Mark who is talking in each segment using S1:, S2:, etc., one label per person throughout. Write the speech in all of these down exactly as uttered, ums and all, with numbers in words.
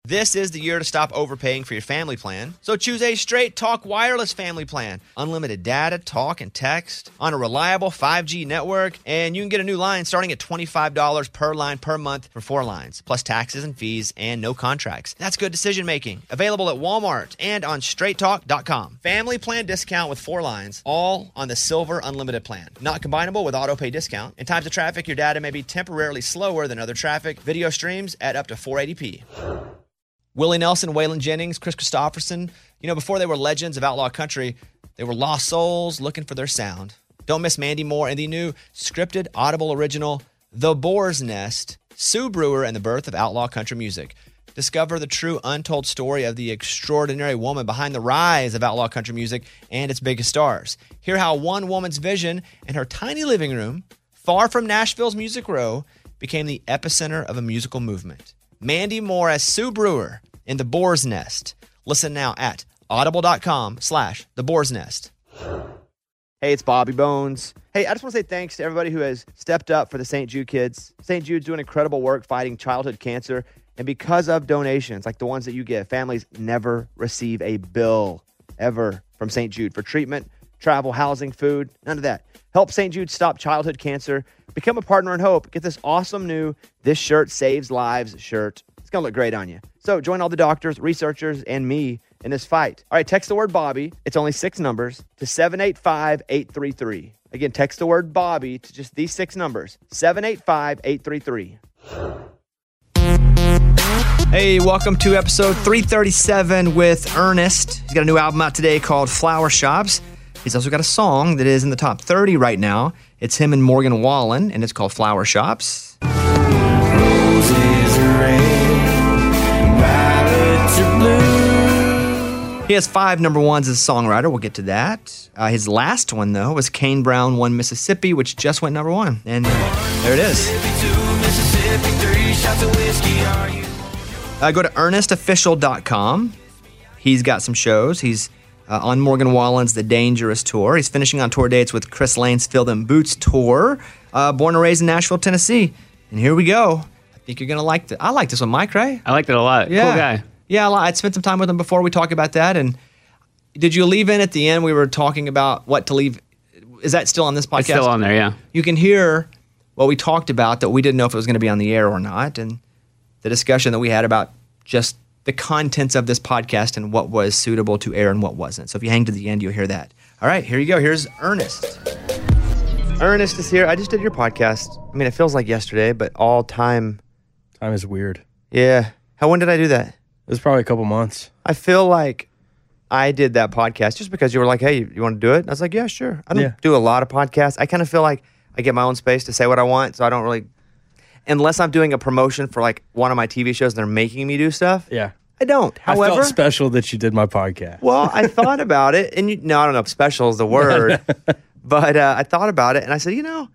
S1: This is the year to stop overpaying for your family plan. So choose a Straight Talk Wireless family plan. Unlimited data, talk, and text on a reliable five G network. And you can get a new line starting at twenty-five dollars per line per month for four lines, plus taxes and fees and no contracts. That's good decision making. Available at Walmart and on straight talk dot com. Family plan discount with four lines, all on the Silver Unlimited plan. Not combinable with auto pay discount. In times of traffic, your data may be temporarily slower than other traffic. Video streams at up to four eighty p. Willie Nelson, Waylon Jennings, Chris Christopherson, you know, before they were legends of outlaw country, they were lost souls looking for their sound. Don't miss Mandy Moore and the new scripted Audible original, The Boar's Nest, Sue Brewer and the Birth of Outlaw Country Music. Discover the true untold story of the extraordinary woman behind the rise of outlaw country music and its biggest stars. Hear how one woman's vision in her tiny living room, far from Nashville's Music Row, became the epicenter of a musical movement. Mandy Moore as Sue Brewer in The Boar's Nest. Listen now at audible.com slash The Boar's Nest. Hey, it's Bobby Bones. Hey, I just want to say thanks to everybody who has stepped up for the Saint Jude kids. Saint Jude's doing incredible work fighting childhood cancer. And because of donations like the ones that you give, families never receive a bill ever from Saint Jude for treatment, travel, housing, food, none of that. Help Saint Jude stop childhood cancer. Become a partner in hope. Get this awesome new This Shirt Saves Lives shirt. It's going to look great on you. So join all the doctors, researchers, and me in this fight. All right, text the word Bobby. It's only six numbers to seven eight five, eight three three. Again, text the word Bobby to just these six numbers, seven eight five, eight three three. Hey, welcome to episode three thirty-seven with Ernest. He's got a new album out today called Flower Shops. He's also got a song that is in the top thirty right now. It's him and Morgan Wallen, and it's called Flower Shops. Roses are red, violets are blue. He has five number ones as a songwriter. We'll get to that. Uh, his last one, though, was Kane Brown, One Mississippi, which just went number one. And uh, there it is. Uh, go to ernest official dot com. He's got some shows. He's uh, on Morgan Wallen's The Dangerous Tour. He's finishing on tour dates with Chris Lane's Fill Them Boots Tour. Uh, born and raised in Nashville, Tennessee. And here we go. I think you're going to like it. I like this one, Mike, right?
S2: I liked it a lot.
S1: Yeah.
S2: Cool guy.
S1: Yeah, I'd spent some time with him before. We talked about that. And did you leave in at the end? We were talking about what to leave. Is that still on this podcast?
S2: It's still on there, yeah.
S1: You can hear what we talked about that we didn't know if it was going to be on the air or not. And the discussion that we had about just the contents of this podcast and what was suitable to air and what wasn't. So if you hang to the end, you'll hear that. All right, here you go. Here's Ernest. Ernest is here. I just did your podcast. I mean, it feels like yesterday, but all time.
S3: Time is weird.
S1: Yeah. How, when did I do that?
S3: It was probably a couple months.
S1: I feel like I did that podcast just because you were like, hey, you, you want to do it? And I was like, yeah, sure. I don't
S3: Yeah.
S1: do a lot of podcasts. I kind of feel like I get my own space to say what I want, so I don't really, unless I'm doing a promotion for like one of my T V shows and they're making me do stuff.
S3: Yeah.
S1: I don't. However,
S3: I felt special that you did my podcast.
S1: well, I thought about it, and you, no, I don't know if special is the word, but uh, I thought about it, and I said, you know,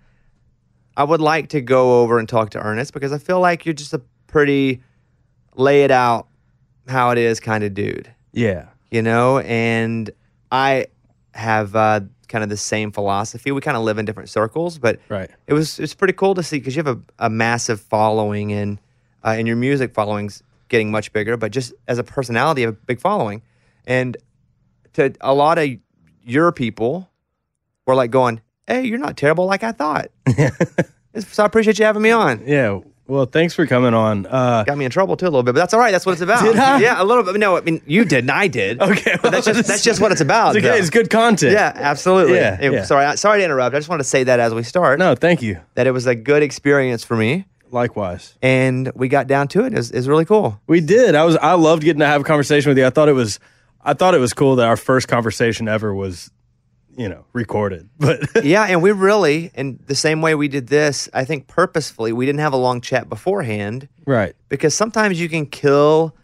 S1: I would like to go over and talk to Ernest because I feel like you're just a pretty lay it out how it is kind of dude.
S3: Yeah.
S1: You know, and I have uh, kind of the same philosophy. We kind of live in different circles, but
S3: Right.
S1: it was it's pretty cool to see because you have a, a massive following and uh, and your music following's getting much bigger, but just as a personality, you have a big following. And to a lot of your people were like going, hey, you're not terrible like I thought. So I appreciate you having me on.
S3: Yeah. Well, thanks for coming on. Uh,
S1: Got me in trouble too a little bit, but that's all right. That's what it's about.
S3: Did I?
S1: Yeah, a little bit. No, I mean you did, and I did.
S3: okay.
S1: But that's just that's just what it's about.
S3: It's, okay, it's good content.
S1: Yeah, absolutely.
S3: Yeah,
S1: Hey,
S3: yeah.
S1: Sorry, I- sorry to interrupt. I just wanted to say that as we start.
S3: No, thank you.
S1: That it was a good experience for me,
S3: Likewise.
S1: and we got down to it. It's it was really cool.
S3: We did. I was. I loved getting to have a conversation with you. I thought it was. I thought it was cool that our first conversation ever was, you know, recorded. But
S1: Yeah, and we really, in the same way we did this, I think purposefully, we didn't have a long chat beforehand
S3: right.
S1: because sometimes you can kill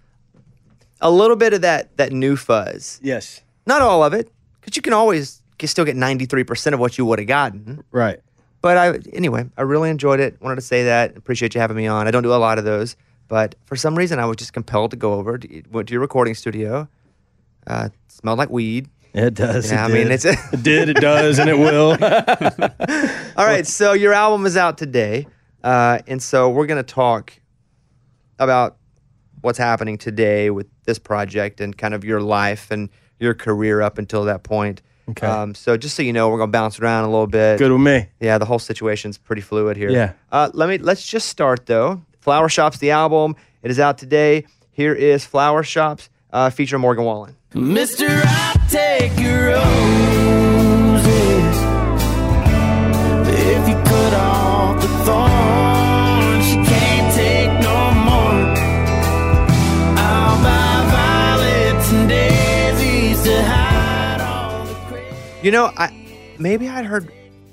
S1: a little bit of that that new fuzz.
S3: Yes.
S1: Not all of it, because you can always you still get ninety-three percent of what you would have gotten.
S3: Right.
S1: But I anyway, I really enjoyed it. Wanted to say that. Appreciate you having me on. I don't do a lot of those, but for some reason, I was just compelled to go over. To, went to your recording studio. Uh, smelled like weed.
S3: It does.
S1: Yeah,
S3: it
S1: I mean,
S3: did.
S1: it's
S3: it did. It does, and it will.
S1: all right. So your album is out today, uh, and so we're gonna talk about what's happening today with this project and kind of your life and your career up until that point.
S3: Okay.
S1: Um, so just so you know, we're gonna bounce around a little bit.
S3: Good with me.
S1: Yeah, the whole situation's pretty fluid here.
S3: Yeah.
S1: Uh, let me let's just start though. Flower Shops, the album, it is out today. Here is Flower Shops, uh, featuring Morgan Wallen.
S2: Mister, I take your roses. If you cut off the thorns, you can't take no more. I'll buy violets and daisies to hide all the crazy.
S1: You know, I maybe I'd heard.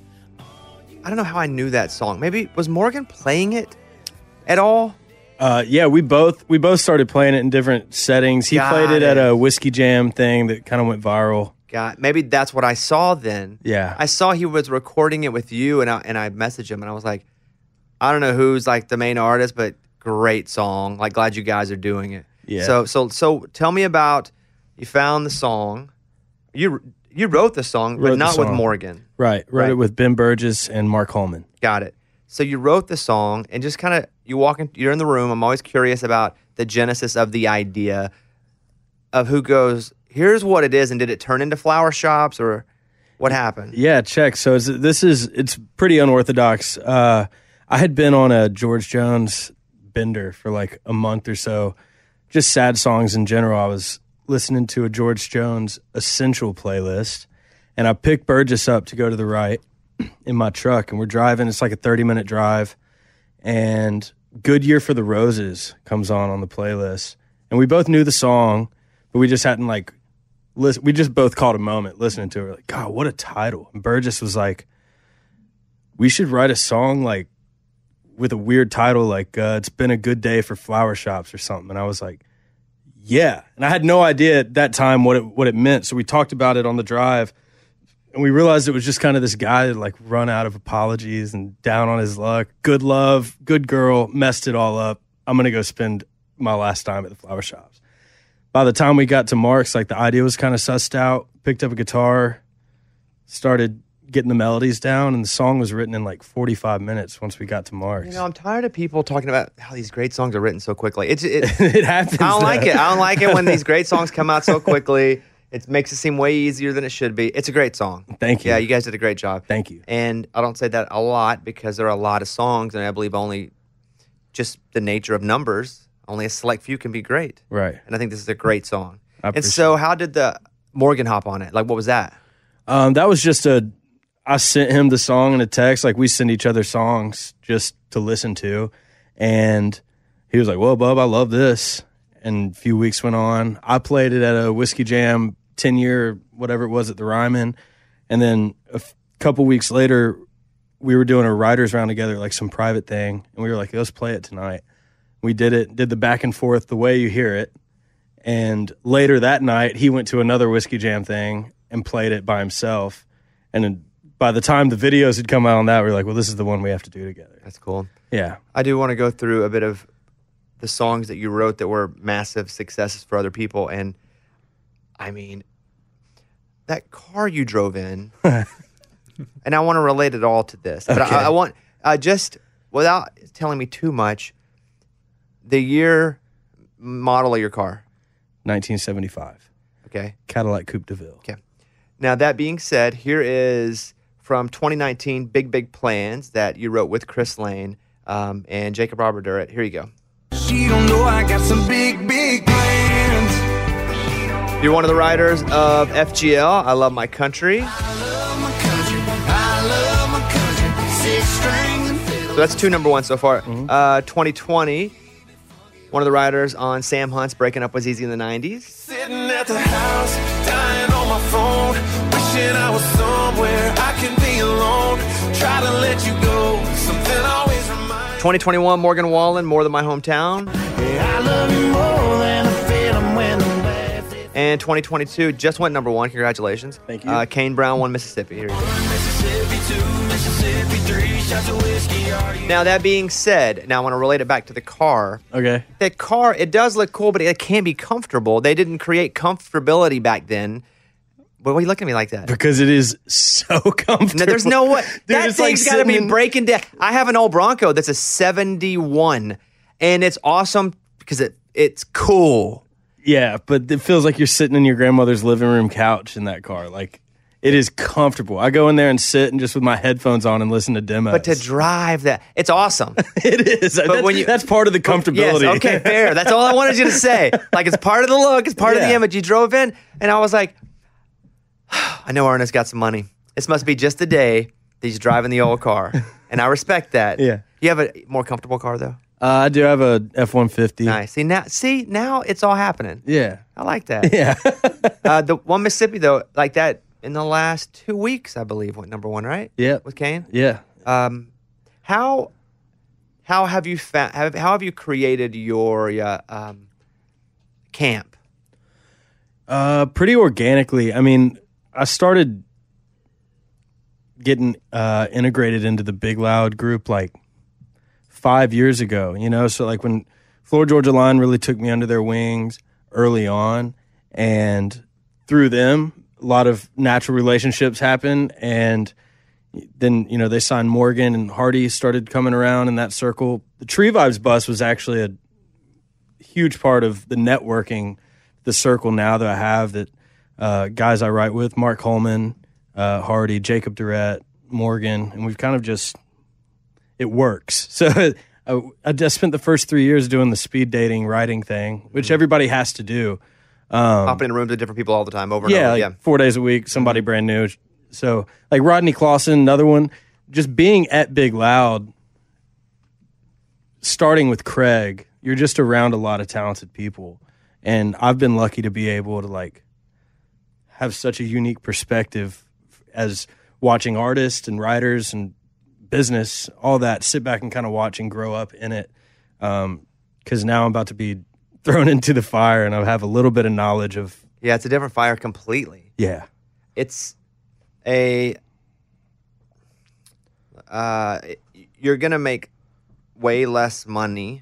S1: I don't know how I knew that song. Maybe was Morgan playing it at all?
S3: Uh, yeah, we both we both started playing it in different settings. He
S1: Got
S3: played it,
S1: it.
S3: at a Whiskey Jam thing that kind of went viral.
S1: God, maybe that's what I saw then.
S3: Yeah.
S1: I saw he was recording it with you, and I and I messaged him, and I was like, I don't know who's like the main artist, but great song. Like, glad you guys are doing it.
S3: Yeah.
S1: So so so tell me about you found the song. You you wrote the song,
S3: Wrote
S1: but
S3: the
S1: not with
S3: song.
S1: Morgan.
S3: Right, wrote
S1: Right.
S3: it with Ben Burgess and Mark Holman.
S1: Got it. So you wrote the song, and just kind of you walk in. You're in the room. I'm always curious about the genesis of the idea of who goes. Here's what it is, and did it turn into Flower Shops, or what happened?
S3: Yeah, check. So it's, this is it's pretty unorthodox. Uh, I had been on a George Jones bender for like a month or so, just sad songs in general. I was listening to a George Jones Essential playlist, and I picked Burgess up to go to the right in my truck, and we're driving. It's like a thirty minute drive, and Good Year for the Roses comes on on the playlist, and we both knew the song, but we just hadn't like listen. We just both caught a moment listening to it. We're like, God, what a title! And Burgess was like, we should write a song like with a weird title, like uh, "It's Been a Good Day for Flower Shops" or something. And I was like, yeah. And I had no idea at that time what it what it meant. So we talked about it on the drive. And we realized it was just kind of this guy that like run out of apologies and down on his luck. Good love, good girl, messed it all up. I'm going to go spend my last time at the Flower Shops. By the time we got to Mark's, like the idea was kind of sussed out. Picked up a guitar, started getting the melodies down, and the song was written in like forty-five minutes once we got to Mark's.
S1: You know, I'm tired of people talking about how these great songs are written so quickly. It's it,
S3: it happens.
S1: I don't like
S3: though.
S1: it. I don't like it when these great songs come out so quickly. It makes it seem way easier than it should be. It's a great song.
S3: Thank you.
S1: Yeah, you guys did a great job.
S3: Thank you.
S1: And I don't say that a lot because there are a lot of songs, and I believe only just the nature of numbers, only a select few can be great.
S3: Right.
S1: And I think this is a great song.
S3: I
S1: And
S3: appreciate
S1: so, how did the Morgan hop on it? Like, what was that?
S3: Um, that was just a, I sent him the song in a text. Like we send each other songs just to listen to. And he was like, well, Bub, I love this. And a few weeks went on. I played it at a Whiskey Jam ten year, whatever it was at the Ryman. And then a f- couple weeks later, we were doing a writer's round together, like some private thing. And we were like, let's play it tonight. We did it, did the back and forth the way you hear it. And later that night, he went to another Whiskey Jam thing and played it by himself. And then by the time the videos had come out on that, we were like, well, this is the one we have to do together.
S1: That's cool.
S3: Yeah.
S1: I do want to go through a bit of the songs that you wrote that were massive successes for other people. And I mean, that car you drove in, and I want to relate it all to this. But
S3: Okay.
S1: I, I want, uh, just without telling me too much, the year, model of your car.
S3: nineteen seventy-five.
S1: Okay.
S3: Cadillac Coupe de Ville.
S1: Okay. Now, that being said, here is from twenty nineteen, Big Big Plans that you wrote with Chris Lane um, and Jacob Robert Durrett. Here you go.
S2: She don't know I got some big, big plans.
S1: You're one of the writers of F G L, I Love My Country.
S2: I love my country. I love my country. Six strings and fiddle.
S1: So that's two number one so far.
S3: Mm-hmm.
S1: Uh, twenty twenty, one of the writers on Sam Hunt's Breaking Up Was Easy in the nineties.
S2: Sitting at the house, dying on my phone, wishing I was somewhere I can be alone. Try to let you go, something always reminds.
S1: twenty twenty-one, Morgan Wallen, More Than My Hometown.
S2: Yeah, I love you more than a feeling when the bad days.
S1: And twenty twenty-two just went number one. Congratulations.
S3: Thank you.
S1: Uh, Kane Brown, One Mississippi. Here you go.
S2: Mississippi two, Mississippi three, shots of whiskey. Are you?
S1: Now, that being said, now I want to relate it back to the car.
S3: Okay.
S1: That car, it does look cool, but it can't be comfortable. They didn't create comfortability back then. Why are you looking at me like that?
S3: Because it is so comfortable.
S1: No, there's no way.
S3: Dude,
S1: that
S3: it's like
S1: thing's got to be
S3: sitting in-
S1: breaking down. I have an old Bronco that's a seventy-one, and it's awesome because it it's cool.
S3: Yeah, but it feels like you're sitting in your grandmother's living room couch in that car. Like, it is comfortable. I go in there and sit and just with my headphones on and listen to demos.
S1: But to drive that, it's awesome.
S3: It is. But that's, when you, that's part of the comfortability.
S1: Yes, okay, fair. That's all I wanted you to say. Like, it's part of the look. It's part yeah. of the image. You drove in, and I was like, I know Ernest got some money. This must be just the day that he's driving the old car. And I respect that.
S3: Yeah.
S1: You have a more comfortable car, though?
S3: Uh, I do have a F one fifty.
S1: Nice. See now, see, now it's all happening.
S3: Yeah.
S1: I like that.
S3: Yeah.
S1: uh, the one Mississippi, though, like that, in the last two weeks, I believe, went number one, right?
S3: Yeah.
S1: With Kane?
S3: Yeah.
S1: Um, how how have you fa- have, how have you created your uh, um, camp?
S3: Uh, pretty organically. I mean, I started getting uh, integrated into the Big Loud group like five years ago, you know? So like when Florida Georgia Line really took me under their wings early on, and through them, a lot of natural relationships happened, and then, you know, they signed Morgan and Hardy started coming around in that circle. The Tree Vibes bus was actually a huge part of the networking, the circle now that I have, that uh, guys I write with, Mark Holman, uh, Hardy, Jacob Durrett, Morgan, and we've kind of just, it works. So I, I just spent the first three years doing the speed dating writing thing, which everybody has to do. Um,
S1: Hopping in rooms with different people all the time, over and
S3: yeah,
S1: over.
S3: like
S1: Yeah,
S3: four days a week, somebody mm-hmm. brand new. So, like Rodney Clausen, another one, just being at Big Loud, starting with Craig, you're just around a lot of talented people. And I've been lucky to be able to, like, have such a unique perspective as watching artists and writers and business, all that, sit back and kind of watch and grow up in it. Um, 'cause now I'm about to be thrown into the fire, and I have a little bit of knowledge of.
S1: Yeah, it's a different fire completely.
S3: Yeah.
S1: It's a, uh, you're going to make way less money,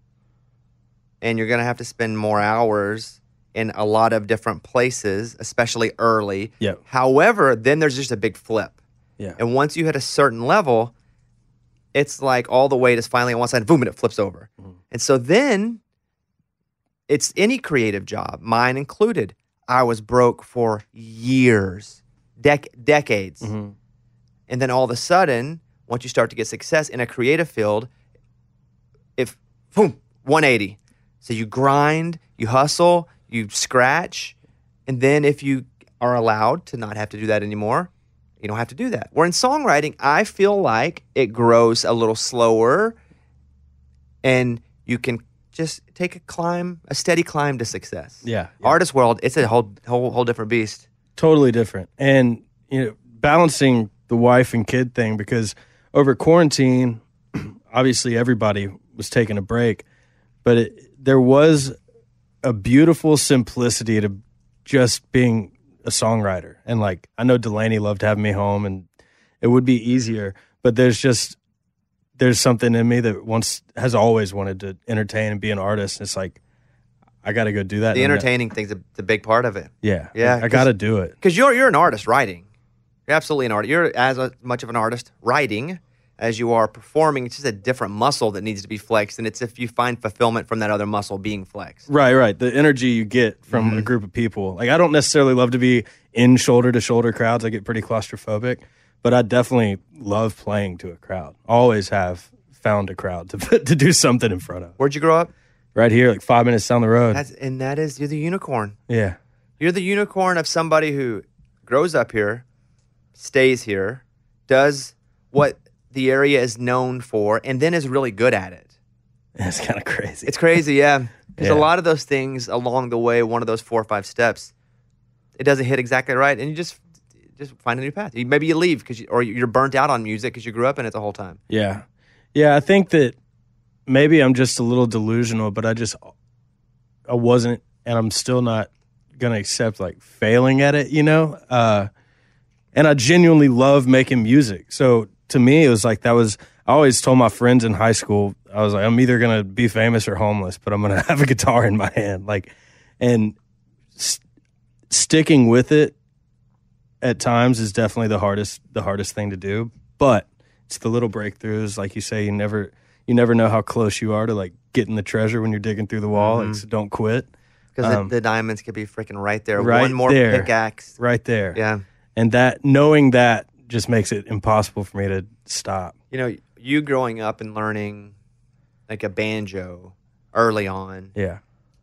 S1: and you're going to have to spend more hours in a lot of different places, especially early.
S3: Yeah.
S1: However, then there's just a big flip.
S3: Yeah.
S1: And once you hit a certain level, it's like all the weight is finally on one side, boom, and it flips over. Mm-hmm. And so then it's any creative job, mine included. I was broke for years, dec- decades. Mm-hmm. And then all of a sudden, once you start to get success in a creative field, if, boom, one eighty. So you grind, you hustle, you scratch, and then if you are allowed to not have to do that anymore, you don't have to do that. Where in songwriting, I feel like it grows a little slower, and you can just take a climb, a steady climb to success.
S3: Yeah, yeah.
S1: Artist world, it's a whole whole whole different beast.
S3: Totally different. And, you know, balancing the wife and kid thing, because over quarantine, obviously everybody was taking a break, but it, there was a beautiful simplicity to just being a songwriter. And like, I know Delaney loved having me home, and it would be easier, but there's just, there's something in me that once has always wanted to entertain and be an artist. And it's like, I got to go do that.
S1: The entertaining thing's a, a big part of it.
S3: Yeah.
S1: Yeah.
S3: I, I got to do it.
S1: Because you're, you're an artist writing. You're absolutely an artist. You're as a, much of an artist writing as you are performing. It's just a different muscle that needs to be flexed. And it's if you find fulfillment from that other muscle being flexed.
S3: Right, right. The energy you get from mm-hmm. a group of people. Like, I don't necessarily love to be in shoulder-to-shoulder crowds. I get pretty claustrophobic. But I definitely love playing to a crowd. Always have found a crowd to to do something in front of.
S1: Where'd you grow up?
S3: Right here, like five minutes down the road.
S1: That's, and that is, you're the unicorn.
S3: Yeah.
S1: You're the unicorn of somebody who grows up here, stays here, does what the area is known for, and then is really good at it.
S3: It's kind of crazy.
S1: It's crazy, yeah. Because
S3: yeah.
S1: a lot of those things along the way, one of those four or five steps, it doesn't hit exactly right, and you just just find a new path. Maybe you leave because, you, or you're burnt out on music because you grew up in it the whole time.
S3: Yeah, yeah. I think that maybe I'm just a little delusional, but I just I wasn't, and I'm still not gonna accept like failing at it, you know. Uh, and I genuinely love making music, so to me, it was like that was. I always told my friends in high school, I was like, I'm either gonna be famous or homeless, but I'm gonna have a guitar in my hand, like, and st- sticking with it at times is definitely the hardest, the hardest thing to do. But it's the little breakthroughs, like you say. You never, you never know how close you are to like getting the treasure when you're digging through the wall.
S1: Mhm.
S3: Like, so don't quit.
S1: Because
S3: Um,
S1: the, the diamonds could be freaking right there.
S3: right
S1: One more
S3: there.
S1: pickaxe.
S3: Right there.
S1: Yeah.
S3: And that knowing that just makes it impossible for me to stop.
S1: You know, you growing up and learning like a banjo early on,
S3: Yeah.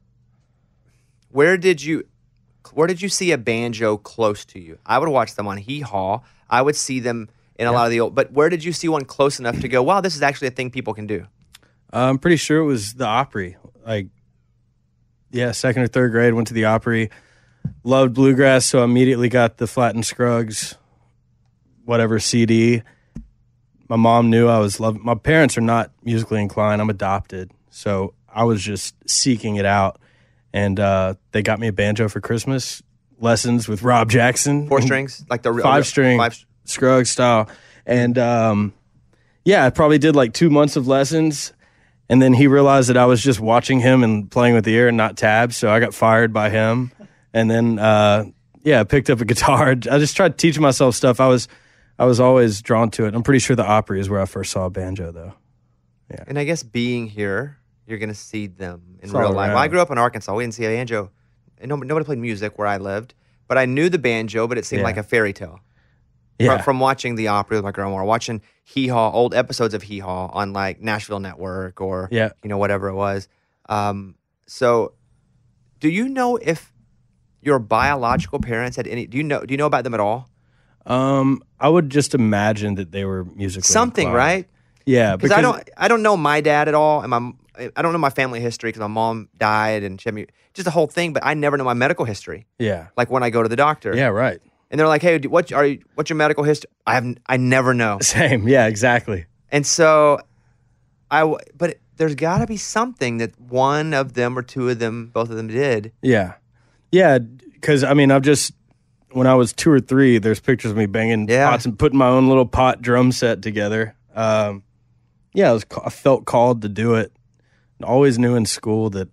S1: where did you where did you see a banjo close to you? I would watch them on Hee Haw. I would see them in a lot of the old, but where did you see one close enough to go, wow, this is actually a thing people can do?
S3: I'm pretty sure it was the Opry. Like, yeah, second or third grade, went to the Opry. Loved bluegrass, so I immediately got the Flatt and Scruggs, whatever C D. My mom knew I was loving. My parents are not musically inclined. I'm adopted, so I was just seeking it out. And uh, they got me a banjo for Christmas. Lessons with Rob Jackson,
S1: Four strings, like the
S3: five string,
S1: five,
S3: Scruggs style. And um, yeah, I probably did like two months of lessons. And then he realized that I was just watching him and playing with the ear and not tabs. So I got fired by him. And then, uh, yeah, I picked up a guitar. I just tried to teach myself stuff. I was I was always drawn to it. I'm pretty sure the Opry is where I first saw a banjo, though. Yeah.
S1: And I guess being here, you're going to see them in
S3: It's
S1: real
S3: all
S1: life.
S3: around.
S1: Well, I grew up in Arkansas. We didn't see a banjo. And nobody, nobody played music where I lived. But I knew the banjo, but it seemed
S3: Yeah.
S1: like a fairy tale.
S3: Yeah.
S1: From, from watching the Opry with my grandma, or watching Hee Haw, old episodes of Hee Haw on like Nashville Network or
S3: Yeah.
S1: you know whatever it was. Um, so, do you know if your biological parents had any? Do you know? Do you know about them at all?
S3: Um, I would just imagine that they were musically
S1: Something,
S3: inclined.
S1: right?
S3: Yeah,
S1: Because I don't, I don't know my dad at all, and my, I don't know my family history because my mom died and she had me, just the whole thing. But I never know my medical history.
S3: Yeah,
S1: Like when I go to the doctor,
S3: yeah, right.
S1: and they're like, "Hey, what are you? What's your medical history?" I have, I never know.
S3: Same. Yeah, exactly.
S1: And so, I, w- but there's got to be something that one of them or two of them, both of them did.
S3: Yeah, yeah. Because I mean, I've just when I was two or three, there's pictures of me banging
S1: Yeah.
S3: pots and putting my own little pot drum set together. Um, yeah, I was. ca- I felt called to do it. I always knew in school that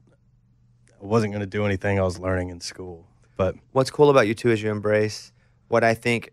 S3: I wasn't going to do anything I was learning in school. But
S1: What's cool about you too is you embrace what I think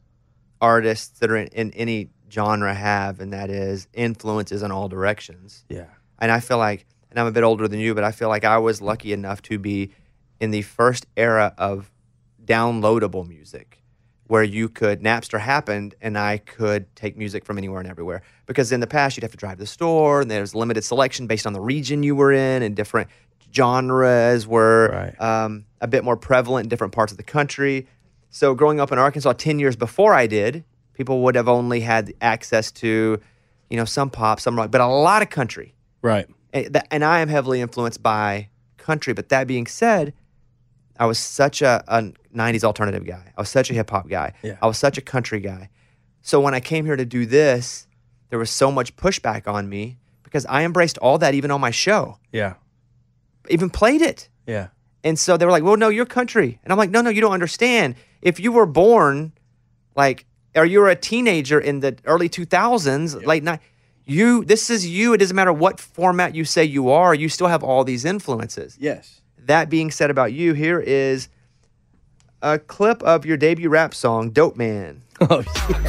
S1: artists that are in, in any genre have, and that is influences in all directions.
S3: yeah,
S1: And I feel like, and I'm a bit older than you, but I feel like I was lucky enough to be in the first era of downloadable music, where you could, Napster happened, and I could take music from anywhere and everywhere. Because in the past, you'd have to drive to the store, and there's limited selection based on the region you were in, and different genres were
S3: Right.
S1: um, a bit more prevalent in different parts of the country. So growing up in Arkansas ten years before I did, people would have only had access to, you know, some pop, some rock, but a lot of country.
S3: right.
S1: And, th- and I am heavily influenced by country. But that being said, I was such a, a nineties alternative guy. I was such a hip hop guy.
S3: Yeah.
S1: I was such a country guy. So when I came here to do this, there was so much pushback on me because I embraced all that even on my show,
S3: Yeah,
S1: even played it.
S3: yeah,
S1: And so they were like, well, no, you're country. And I'm like, no, no, you don't understand. If you were born like, or you were a teenager in the early two thousands, late night, you, this is you. It doesn't matter what format you say you are, you still have all these influences.
S3: yes.
S1: That being said about you, here is a clip of your debut rap song, Dope Man.
S3: Oh,
S2: What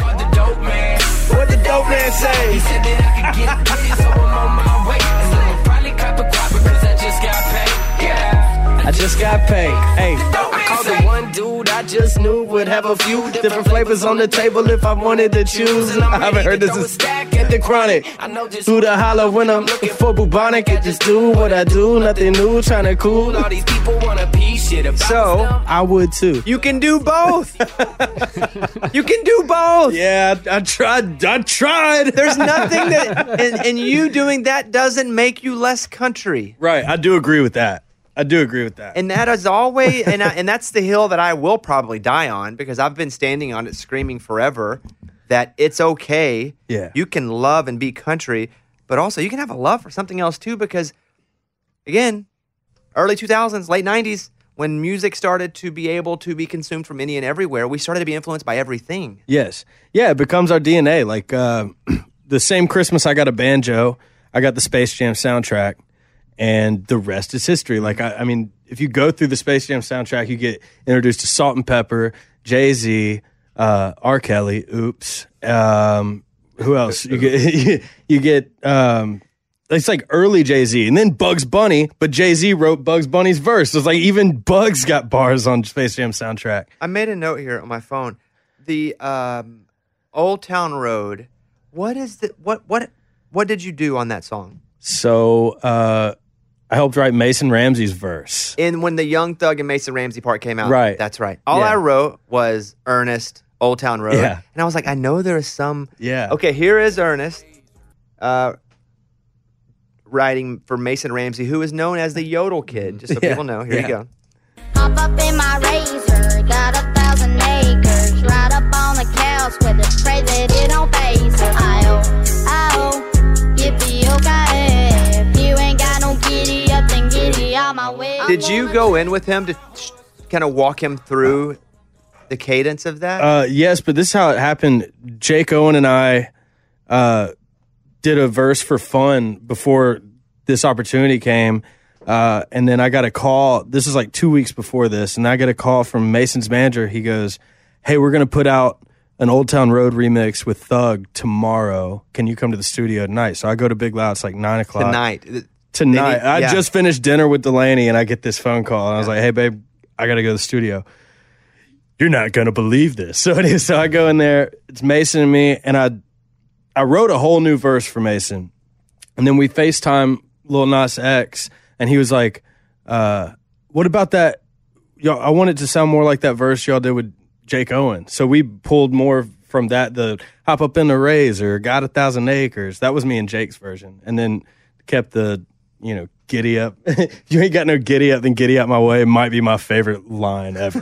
S2: the dope man say? He said that I could get it, get it, so I'm on my way. And I'ma probably cop a crop because I just got paid. Yeah.
S3: I just got paid. Hey,
S2: I called the one dude I just knew would have a few different flavors on the table if I wanted to choose. And
S3: I haven't heard this is
S2: at the chronic.
S3: I know just who to holler when I'm looking for bubonic. I just do what I do, nothing new, trying to cool.
S2: All these people want to piece shit about
S1: So,
S2: stuff.
S3: I would too.
S1: you can do both. You can do both.
S3: Yeah, I, I tried. I tried.
S1: There's nothing that, and, and you doing that doesn't make you less country.
S3: Right, I do agree with that. I do agree with that.
S1: And that is always, and, I, and that's the hill that I will probably die on because I've been standing on it screaming forever that it's okay.
S3: Yeah.
S1: You can love and be country, but also you can have a love for something else too because, again, early two thousands, late nineties, when music started to be able to be consumed from any and everywhere, we started to be influenced by everything.
S3: Yes. Yeah, it becomes our D N A. Like uh, the same Christmas I got a banjo, I got the Space Jam soundtrack, and the rest is history. Like, I, I mean, if you go through the Space Jam soundtrack, you get introduced to Salt and Pepper, Jay-Z, uh, R. Kelly, oops. Um, who else? You get, you get um, It's like early Jay-Z, and then Bugs Bunny, but Jay-Z wrote Bugs Bunny's verse. It's like even Bugs got bars on Space Jam soundtrack.
S1: I made a note here on my phone. The um, Old Town Road. What is the what what what did you do on that song?
S3: So uh, I helped write Mason Ramsey's verse.
S1: And when the Young Thug and Mason Ramsey part came out,
S3: Right.
S1: That's right. All
S3: Yeah.
S1: I wrote was Ernest, Old Town Road,
S3: Yeah.
S1: and I was like, I know there is some.
S3: Yeah.
S1: Okay, here is Ernest, uh, writing for Mason Ramsey, who is known as the Yodel Kid. Just so
S3: Yeah.
S1: people know. Here
S3: Yeah.
S1: you go.
S4: Hop up in my razor, got a thousand acres, right up on the couch with the president on face. I'll, I'll, yippee, okay. If you ain't got no giddy up, then giddy out my way.
S1: Did you go in with him to kind of walk him through the cadence of that?
S3: Uh, yes, but this is how it happened. Jake Owen and I uh, did a verse for fun before this opportunity came. Uh, and then I got a call. This is like two weeks before this. And I got a call from Mason's manager. He goes, hey, we're going to put out an Old Town Road remix with Thug tomorrow. Can you come to the studio tonight? So I go to Big Loud. It's like nine o'clock.
S1: Tonight.
S3: Tonight.
S1: They need-
S3: I
S1: yeah.
S3: just finished dinner with Delaney and I get this phone call. And I was like, hey, babe, I got to go to the studio. You're not going to believe this. So it is. So I go in there. It's Mason and me. And I I wrote a whole new verse for Mason. And then we FaceTime Lil Nas X. And he was like, uh, what about that? Y'all, I want it to sound more like that verse y'all did with Jake Owen. So we pulled more from that, the hop up in the razor, got a thousand acres. That was me and Jake's version. And then kept the, you know, giddy up. If you ain't got no giddy up, then giddy out my way might be my favorite line ever.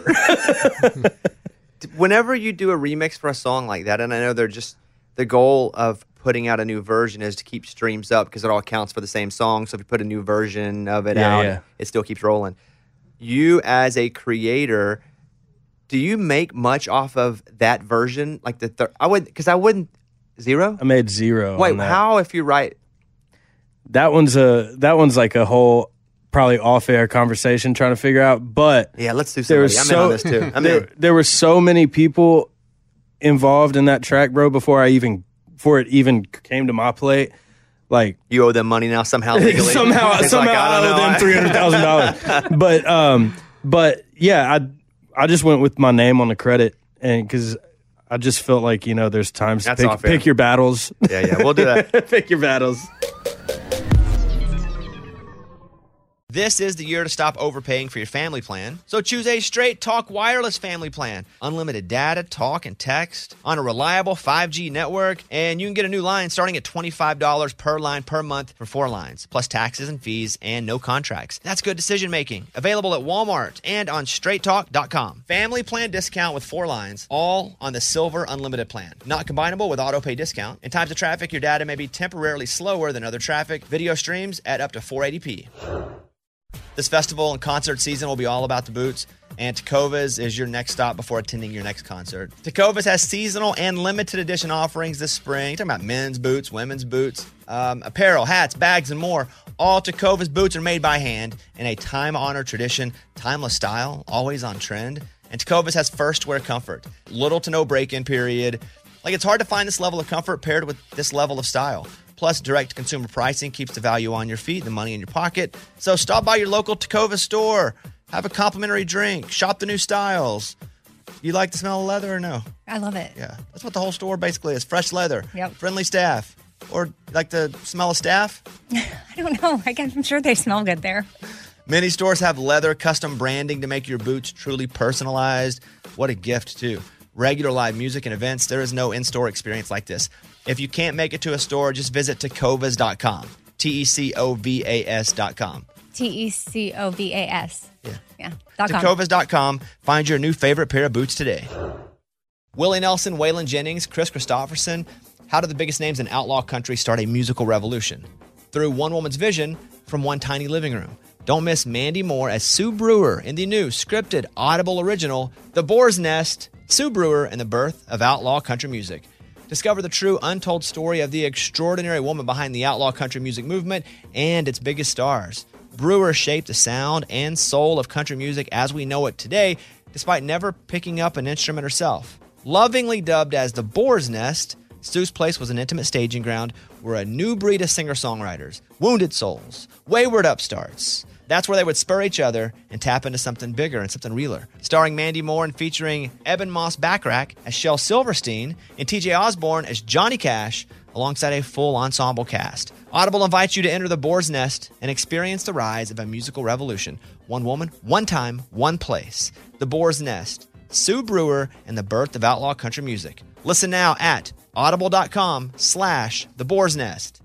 S1: Whenever you do a remix for a song like that, and I know they're just the goal of putting out a new version is to keep streams up because it all counts for the same song. So if you put a new version of it
S3: Yeah,
S1: out,
S3: yeah.
S1: it still keeps rolling. You as a creator, do you make much off of that version? Like the thir- I would because I wouldn't zero.
S3: I made zero.
S1: Wait,
S3: on that.
S1: how if you write?
S3: That one's a that one's like a whole probably off air conversation trying to figure out. But
S1: Yeah, let's do
S3: there
S1: somebody.
S3: was
S1: I'm in
S3: so
S1: on this too. I'm
S3: there,
S1: in.
S3: there were so many people involved in that track, bro. Before I even before it even came to my plate, like
S1: You owe them money now somehow legally.
S3: somehow
S1: It's
S3: somehow
S1: like,
S3: I
S1: don't
S3: owe
S1: know.
S3: them three hundred thousand dollars. But um, but yeah, I I just went with my name on the credit, and because I just felt like you know there's times to
S1: That's
S3: pick,
S1: off air.
S3: pick your battles.
S1: Yeah, yeah, we'll do that.
S3: Pick your battles.
S1: This is the year to stop overpaying for your family plan. So choose a Straight Talk Wireless family plan. Unlimited data, talk, and text on a reliable five G network. And you can get a new line starting at twenty-five dollars per line per month for four lines, plus taxes and fees and no contracts. That's good decision making. Available at Walmart and on straight talk dot com. Family plan discount with four lines, all on the Silver Unlimited plan. Not combinable with auto pay discount. In times of traffic, your data may be temporarily slower than other traffic. Video streams at up to four eighty p. This festival and concert season will be all about the boots, and Tecovas is your next stop before attending your next concert. Tecovas has seasonal and limited edition offerings this spring. Talking about men's boots, women's boots, um, apparel, hats, bags, and more. All Tecovas boots are made by hand in a time-honored tradition, timeless style, always on trend. And Tecovas has first wear comfort, little to no break-in period. Like, it's hard to find this level of comfort paired with this level of style. Plus, direct-to-consumer pricing keeps the value on your feet, the money in your pocket. So stop by your local Tecovas store. Have a complimentary drink. Shop the new styles. You like the smell of leather or no?
S5: I love it.
S1: Yeah. That's what the whole store basically is. Fresh leather.
S5: Yep.
S1: Friendly staff. Or like the smell of staff?
S5: I don't know. I guess I'm sure they smell good there.
S1: Many stores have leather custom branding to make your boots truly personalized. What a gift, too. Regular live music and events, there is no in-store experience like this. If you can't make it to a store, just visit tecovas dot com. T E C O V A S dot com.
S5: T E C O V A S.
S1: Yeah.
S5: Yeah. Dot com.
S1: tecovas dot com. Find your new favorite pair of boots today. Willie Nelson, Waylon Jennings, Chris Christopherson. How did the biggest names in outlaw country start a musical revolution? Through one woman's vision from one tiny living room. Don't miss Mandy Moore as Sue Brewer in the new scripted Audible original, The Boar's Nest, Sue Brewer and the Birth of Outlaw Country Music. Discover the true untold story of the extraordinary woman behind the outlaw country music movement and its biggest stars. Brewer shaped the sound and soul of country music as we know it today, despite never picking up an instrument herself. Lovingly dubbed as the Boar's Nest, Sue's Place was an intimate staging ground where a new breed of singer-songwriters, wounded souls, wayward upstarts, that's where they would spur each other and tap into something bigger and something realer. Starring Mandy Moore and featuring Eben Moss Backrack as Shel Silverstein and T J Osborne as Johnny Cash, alongside a full ensemble cast. Audible invites you to enter the Boar's Nest and experience the rise of a musical revolution. One woman, one time, one place. The Boar's Nest, Sue Brewer, and the birth of outlaw country music. Listen now at audible.com slash the Boar's Nest.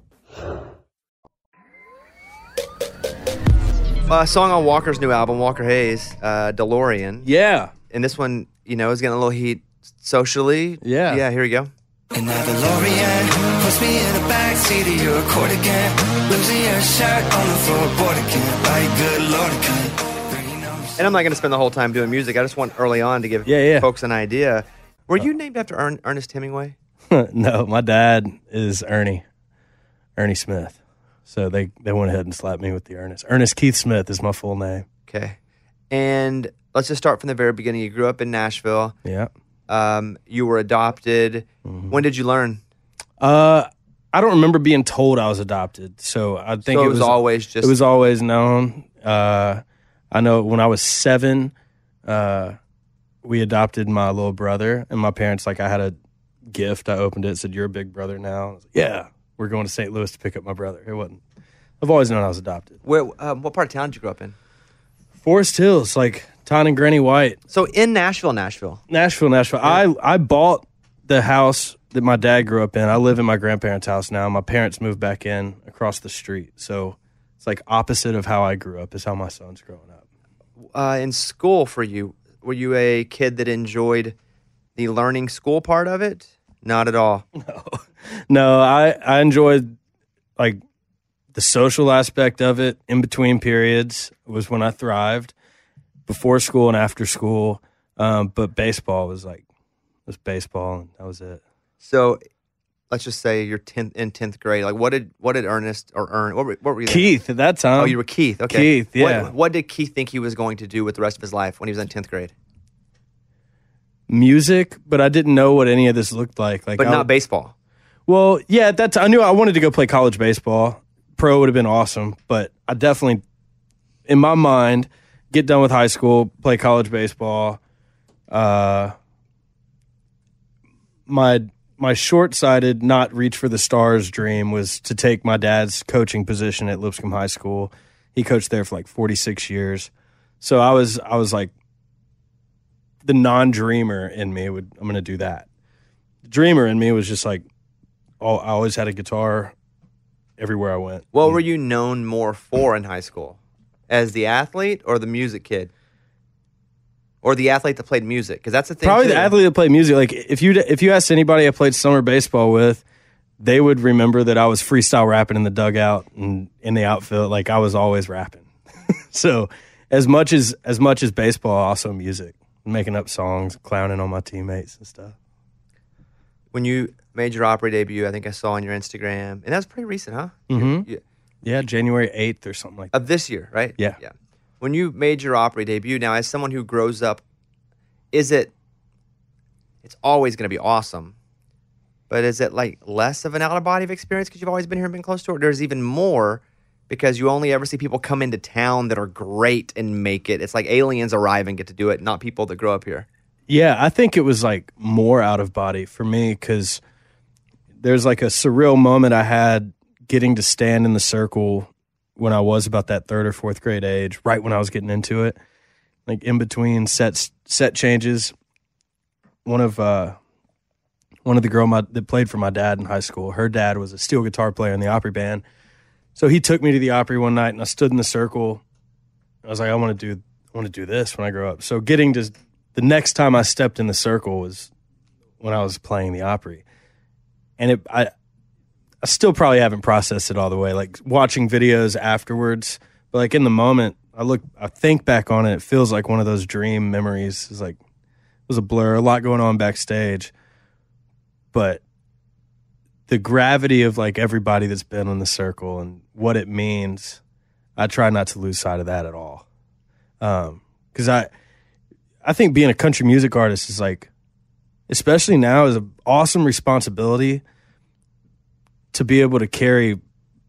S1: A song on Walker's new album, Walker Hayes, uh, DeLorean.
S3: Yeah.
S1: And this one, you know, is getting a little heat socially.
S3: Yeah.
S1: Yeah, here we go.
S2: And now DeLorean puts me in the backseat of your Accord again. Losing your shirt on the floorboard again. By good Lord, again.
S1: And I'm not going to spend the whole time doing music. I just want early on to give
S3: Yeah, yeah.
S1: folks an idea. Were you named after Ern- Ernest Hemingway?
S3: No, my dad is Ernie, Ernie Smith. So they, they went ahead and slapped me with the Ernest. Ernest Keith Smith is my full name.
S1: Okay. And let's just start from the very beginning. You grew up in Nashville.
S3: Yeah.
S1: Um, you were adopted.
S3: Mm-hmm.
S1: When did you learn?
S3: Uh, I don't remember being told I was adopted. So I think
S1: So
S3: it was
S1: always just...
S3: It was always known. Uh, I know when I was seven, uh, we adopted my little brother, and my parents, like, I had a gift. I opened it, said, "You're a big brother now." I was like, yeah, we're going to Saint Louis to pick up my brother. It wasn't. I've always known I was adopted.
S1: Where? Um, what part of town did you grow up in?
S3: Forest Hills, like Ton and Granny White.
S1: So in Nashville, Nashville.
S3: Nashville, Nashville. I, I bought the house that my dad grew up in. I live in my grandparents' house now. My parents moved back in across the street. So it's like opposite of how I grew up is how my son's growing up.
S1: Uh, in school for you, were you a kid that enjoyed the learning school part of it? Not at all.
S3: No, no. I, I enjoyed like the social aspect of it. In between periods was when I thrived. Before school and after school, um, but baseball was like was baseball, and that was it.
S1: So, let's just say you're tenth in tenth grade. Like, what did what did Ernest or Ern what were, what were you?
S3: Keith at that time.
S1: Oh, you were Keith. Okay,
S3: Keith. Yeah.
S1: What, what did Keith think he was going to do with the rest of his life when he was in tenth grade?
S3: Music, but I didn't know what any of this looked like. Like,
S1: But
S3: I,
S1: not baseball.
S3: Well, yeah, at that time I knew I wanted to go play college baseball. Pro would have been awesome, but I definitely, in my mind, get done with high school, play college baseball. Uh, my my short-sighted, not reach for the stars dream was to take my dad's coaching position at Lipscomb High School. He coached there for like forty-six years. So I was I was like, the non-dreamer in me would, I'm going to do that. The dreamer in me was just like, oh, I always had a guitar everywhere I went.
S1: What were you known more for in high school? As the athlete or the music kid? Or the athlete that played music? Because that's the thing.
S3: Probably
S1: too.
S3: the athlete that played music. Like if you if you asked anybody I played summer baseball with, they would remember that I was freestyle rapping in the dugout and in the outfield. Like I was always rapping. So as much as as much as baseball, also music, making up songs, clowning on my teammates and stuff.
S1: When you made your Opry debut, I think I saw on your Instagram, and that was pretty recent, huh?
S3: Mm-hmm.
S1: You-
S3: Yeah, January eighth or something like that.
S1: Of this year, right?
S3: Yeah.
S1: Yeah. When you made your Opry debut, now as someone who grows up, is it, it's always going to be awesome, but is it like less of an out-of-body experience because you've always been here and been close to it? Or there's even more because you only ever see people come into town that are great and make it. It's like aliens arrive and get to do it, not people that grow up here.
S3: Yeah, I think it was like more out of body for me because there's like a surreal moment I had getting to stand in the circle when I was about that third or fourth grade age, right when I was getting into it, like in between sets, set changes. One of uh, one of the girl my, that played for my dad in high school, her dad was a steel guitar player in the Opry band, so he took me to the Opry one night, and I stood in the circle. I was like, I want to do, I want to do this when I grow up. So getting to the next time I stepped in the circle was when I was playing the Opry, and it I. I still probably haven't processed it all the way, like watching videos afterwards. But like in the moment, I look, I think back on it, it feels like one of those dream memories. It's like, it was a blur, a lot going on backstage. But the gravity of like everybody that's been in the circle and what it means, I try not to lose sight of that at all. Um, 'cause I, I think being a country music artist is like especially now, is an awesome responsibility to be able to carry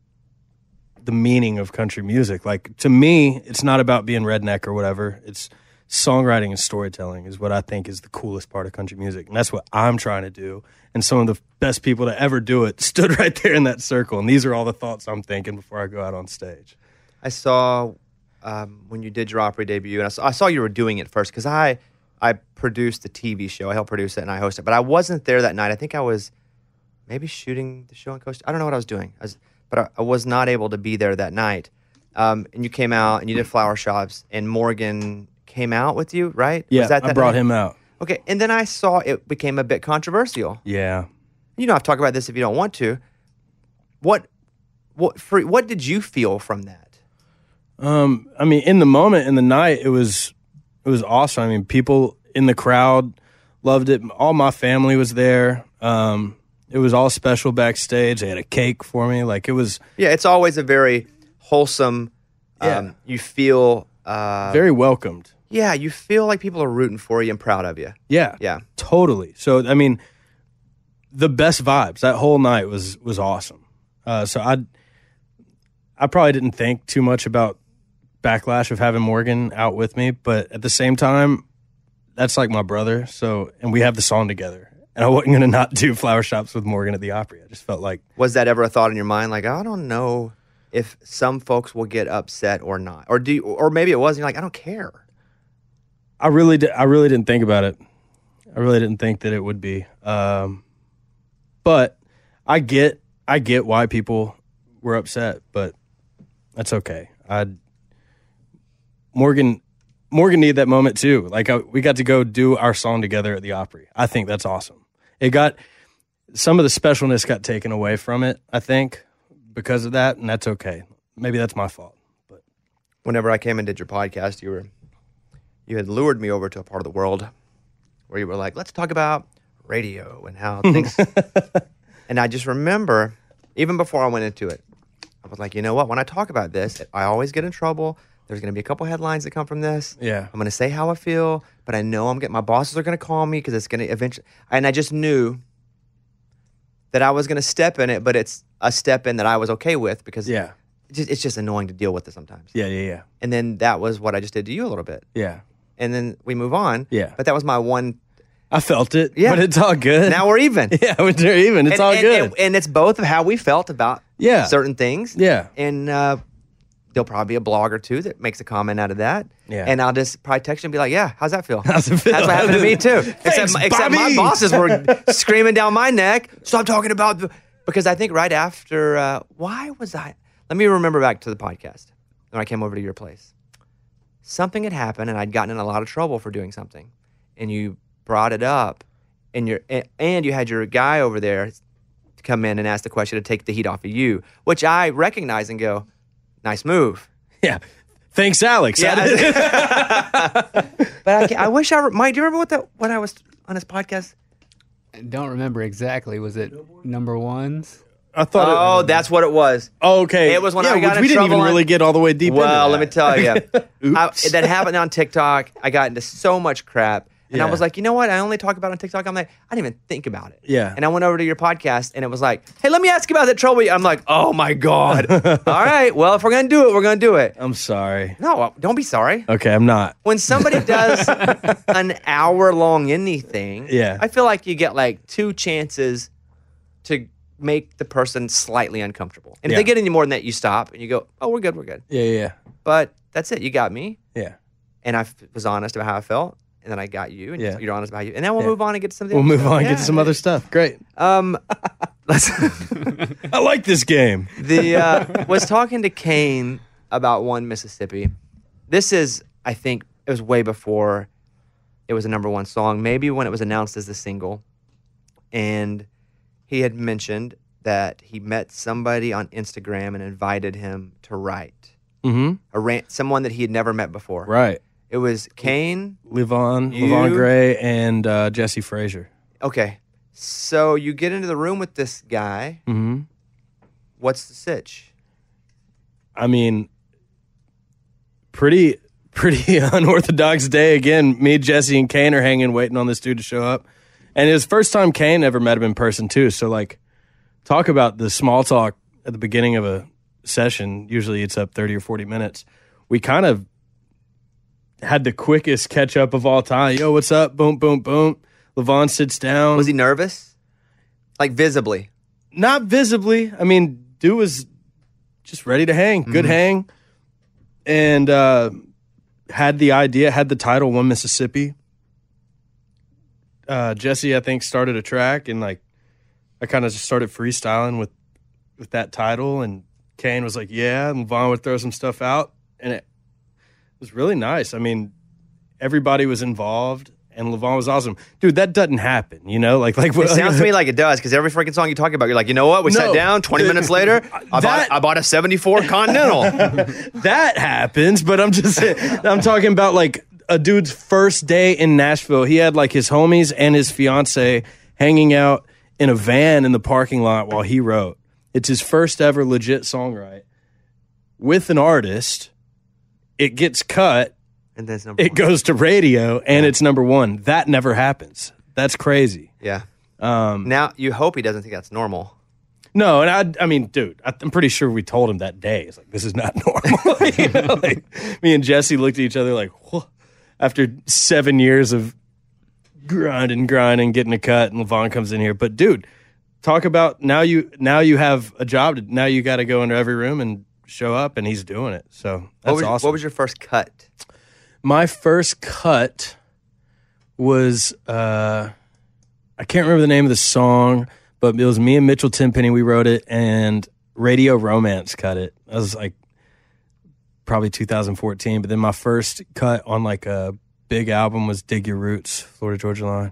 S3: the meaning of country music. Like, to me, it's not about being redneck or whatever. It's songwriting and storytelling is what I think is the coolest part of country music. And that's what I'm trying to do. And some of the best people to ever do it stood right there in that circle. And these are all the thoughts I'm thinking before I go out on stage.
S1: I saw um, when you did your Opry debut, and I saw, I saw you were doing it first because I, I produced the T V show. I helped produce it and I hosted it. But I wasn't there that night. I think I was maybe shooting the show on Coast. I don't know what I was doing. I was, but I, I was not able to be there that night. Um, and you came out and you did Flower Shops, and Morgan came out with you, right?
S3: Yeah,
S1: was that
S3: I
S1: that
S3: brought
S1: night?
S3: him out.
S1: Okay, and then I saw it became a bit controversial.
S3: Yeah.
S1: You don't have to talk about this if you don't want to. What, what, for, what did you feel from that?
S3: Um, I mean, in the moment, in the night, it was it was awesome. I mean, people in the crowd loved it. All my family was there. Um, it was all special backstage. They had a cake for me. Like, it was
S1: Yeah, it's always a very wholesome. Um,
S3: Yeah.
S1: You feel. Uh,
S3: very welcomed.
S1: yeah, you feel like people are rooting for you and proud of you.
S3: Yeah.
S1: Yeah.
S3: Totally. So, I mean, the best vibes. That whole night was was awesome. Uh, so I I probably didn't think too much about backlash of having Morgan out with me, but at the same time, that's like my brother. So, and we have the song together. And I wasn't going to not do Flower Shops with Morgan at the Opry. I just felt like,
S1: Was that ever a thought in your mind? Like, I don't know if some folks will get upset or not, or do, you, or maybe it was. And you're like, I don't care.
S3: I really, did, I really didn't think about it. I really didn't think that it would be. Um, but I get, I get why people were upset, but that's okay. I Morgan, Morgan needed that moment too. Like, I, we got to go do our song together at the Opry. I think that's awesome. It got some of the specialness got taken away from it, I think, because of that, and that's okay. Maybe that's my fault. But
S1: Whenever I came and did your podcast, you were, you had lured me over to a part of the world where you were like, let's talk about radio and how things. And I just remember, even before I went into it, I was like, you know what? When I talk about this, I always get in trouble. There's going to be a couple headlines that come from this.
S3: Yeah.
S1: I'm going to say how I feel, but I know I'm getting, my bosses are going to call me because it's going to eventually, and I just knew that I was going to step in it, but it's a step in that I was okay with because
S3: yeah,
S1: it's just, it's just annoying to deal with it sometimes.
S3: yeah, yeah, yeah,
S1: And then that was what I just did to you a little bit.
S3: yeah.
S1: And then we move on.
S3: Yeah.
S1: But that was my one.
S3: I felt it,
S1: Yeah.
S3: but it's all good.
S1: Now we're even.
S3: yeah, we're even. It's
S1: and,
S3: all
S1: and,
S3: good.
S1: And, and it's both of how we felt about
S3: Yeah.
S1: certain things.
S3: Yeah.
S1: And uh, there'll probably be a blog or two that makes a comment out of that.
S3: Yeah.
S1: And I'll just probably text you and be like, yeah, how's that feel?
S3: How's it feel?
S1: That's what happened to me too.
S3: Thanks,
S1: except my, except my
S3: Bobby.
S1: bosses were screaming down my neck, stop talking about the... Because I think right after... Uh, why was I... Let me remember back to the podcast when I came over to your place. Something had happened and I'd gotten in a lot of trouble for doing something. And you brought it up. And you're, and you had your guy over there to come in and ask the question to take the heat off of you, which I recognize and go, nice move.
S3: yeah. Thanks, Alex.
S1: Yeah,
S3: I-
S1: But I, can't- I wish I, re- Mike, do you remember what that what I was on his podcast?
S6: I don't remember exactly. Was it number ones?
S3: I thought.
S1: Oh,
S3: it,
S1: that's what it was.
S3: oh, okay.
S1: It was when
S3: yeah,
S1: I got
S3: which
S1: in
S3: we didn't
S1: trouble
S3: even
S1: on-
S3: really get all the way deep.
S1: Well,
S3: into
S1: let me
S3: that.
S1: tell you, I,
S3: Oops.
S1: that happened on TikTok. I got into so much crap. And I
S3: Yeah.
S1: was like, you know what? I only talk about it on TikTok. I'm like, I didn't even think about it.
S3: Yeah.
S1: And I went over to your podcast and it was like, hey, let me ask you about that trouble. I'm like, oh my God. All right. Well, if we're going to do it, we're going to do it.
S3: I'm sorry.
S1: No, don't be sorry.
S3: Okay, I'm not.
S1: When somebody does an hour long anything,
S3: Yeah.
S1: I feel like you get like two chances to make the person slightly uncomfortable. And if
S3: Yeah.
S1: they get any more than that, you stop and you go, oh, we're good, we're good.
S3: Yeah, yeah,
S1: But that's it. You got me.
S3: yeah.
S1: And I f- was honest about how I felt. And then I got you. And
S3: Yeah.
S1: you're honest about you. And then we'll
S3: Yeah.
S1: move on and get to something
S3: We'll
S1: else.
S3: move on.
S1: Yeah.
S3: Get to some other stuff. Great.
S1: Um, let's
S3: I like this game.
S1: the uh, was talking to Kane about One Mississippi. This is, I think, it was way before it was a number one song. Maybe when it was announced as the single, and he had mentioned that he met somebody on Instagram and invited him to write
S3: Mm-hmm.
S1: a rant, someone that he had never met before.
S3: Right.
S1: It was Kane.
S3: Levon,
S1: You-
S3: Levon Gray, and uh, Jesse Frazier.
S1: Okay, so you get into the room with this guy.
S3: Mm-hmm.
S1: What's the sitch?
S3: I mean, pretty pretty unorthodox day again. Me, Jesse, and Kane are hanging, waiting on this dude to show up. And it was first time Kane ever met him in person too. So like, talk about the small talk at the beginning of a session. Usually it's up thirty or forty minutes. We kind of had the quickest catch up of all time. Yo, what's up? Boom, boom, boom. Levon sits down.
S1: Was he nervous? Like visibly?
S3: Not visibly. I mean, dude was just ready to hang. Good
S1: Mm-hmm.
S3: hang. And uh, had the idea, had the title, One Mississippi. Uh, Jesse, I think, started a track, and like I kind of just started freestyling with with that title, and Kane was like, yeah, and Vaughn would throw some stuff out, and it was really nice. I mean, everybody was involved, and Levon was awesome. Dude, that doesn't happen, you know? Like, like
S1: It sounds to me like it does, because every freaking song you talk about, you're like, you know what? We
S3: No.
S1: sat down, twenty minutes later, I, bought,
S3: That-
S1: I bought a seventy-four Continental.
S3: that happens, but I'm just I'm talking about like a dude's first day in Nashville. He had like his homies and his fiance hanging out in a van in the parking lot while he wrote. It's his first ever legit songwrite with an artist. It gets cut.
S1: And then it's number
S3: It
S1: one.
S3: goes to radio, and it's number one. That never happens. That's crazy.
S1: Yeah.
S3: Um,
S1: Now, you hope he doesn't think that's normal.
S3: No, and I, I mean, dude, I, I'm pretty sure we told him that day. It's like, this is not normal. You know, like, me and Jesse looked at each other like, whoa. After seven years of grinding, grinding, getting a cut, and Levon comes in here. But dude, talk about now you now you have a job. To, now you got to go into every room and show up, and he's doing it. So
S1: What
S3: that's
S1: was,
S3: awesome.
S1: what was your first cut?
S3: My first cut was uh, I can't remember the name of the song, but it was me and Mitchell Tenpenny. We wrote it, and Radio Romance cut it. That was like probably two thousand fourteen. But then my first cut on like a big album was Dig Your Roots, Florida Georgia Line.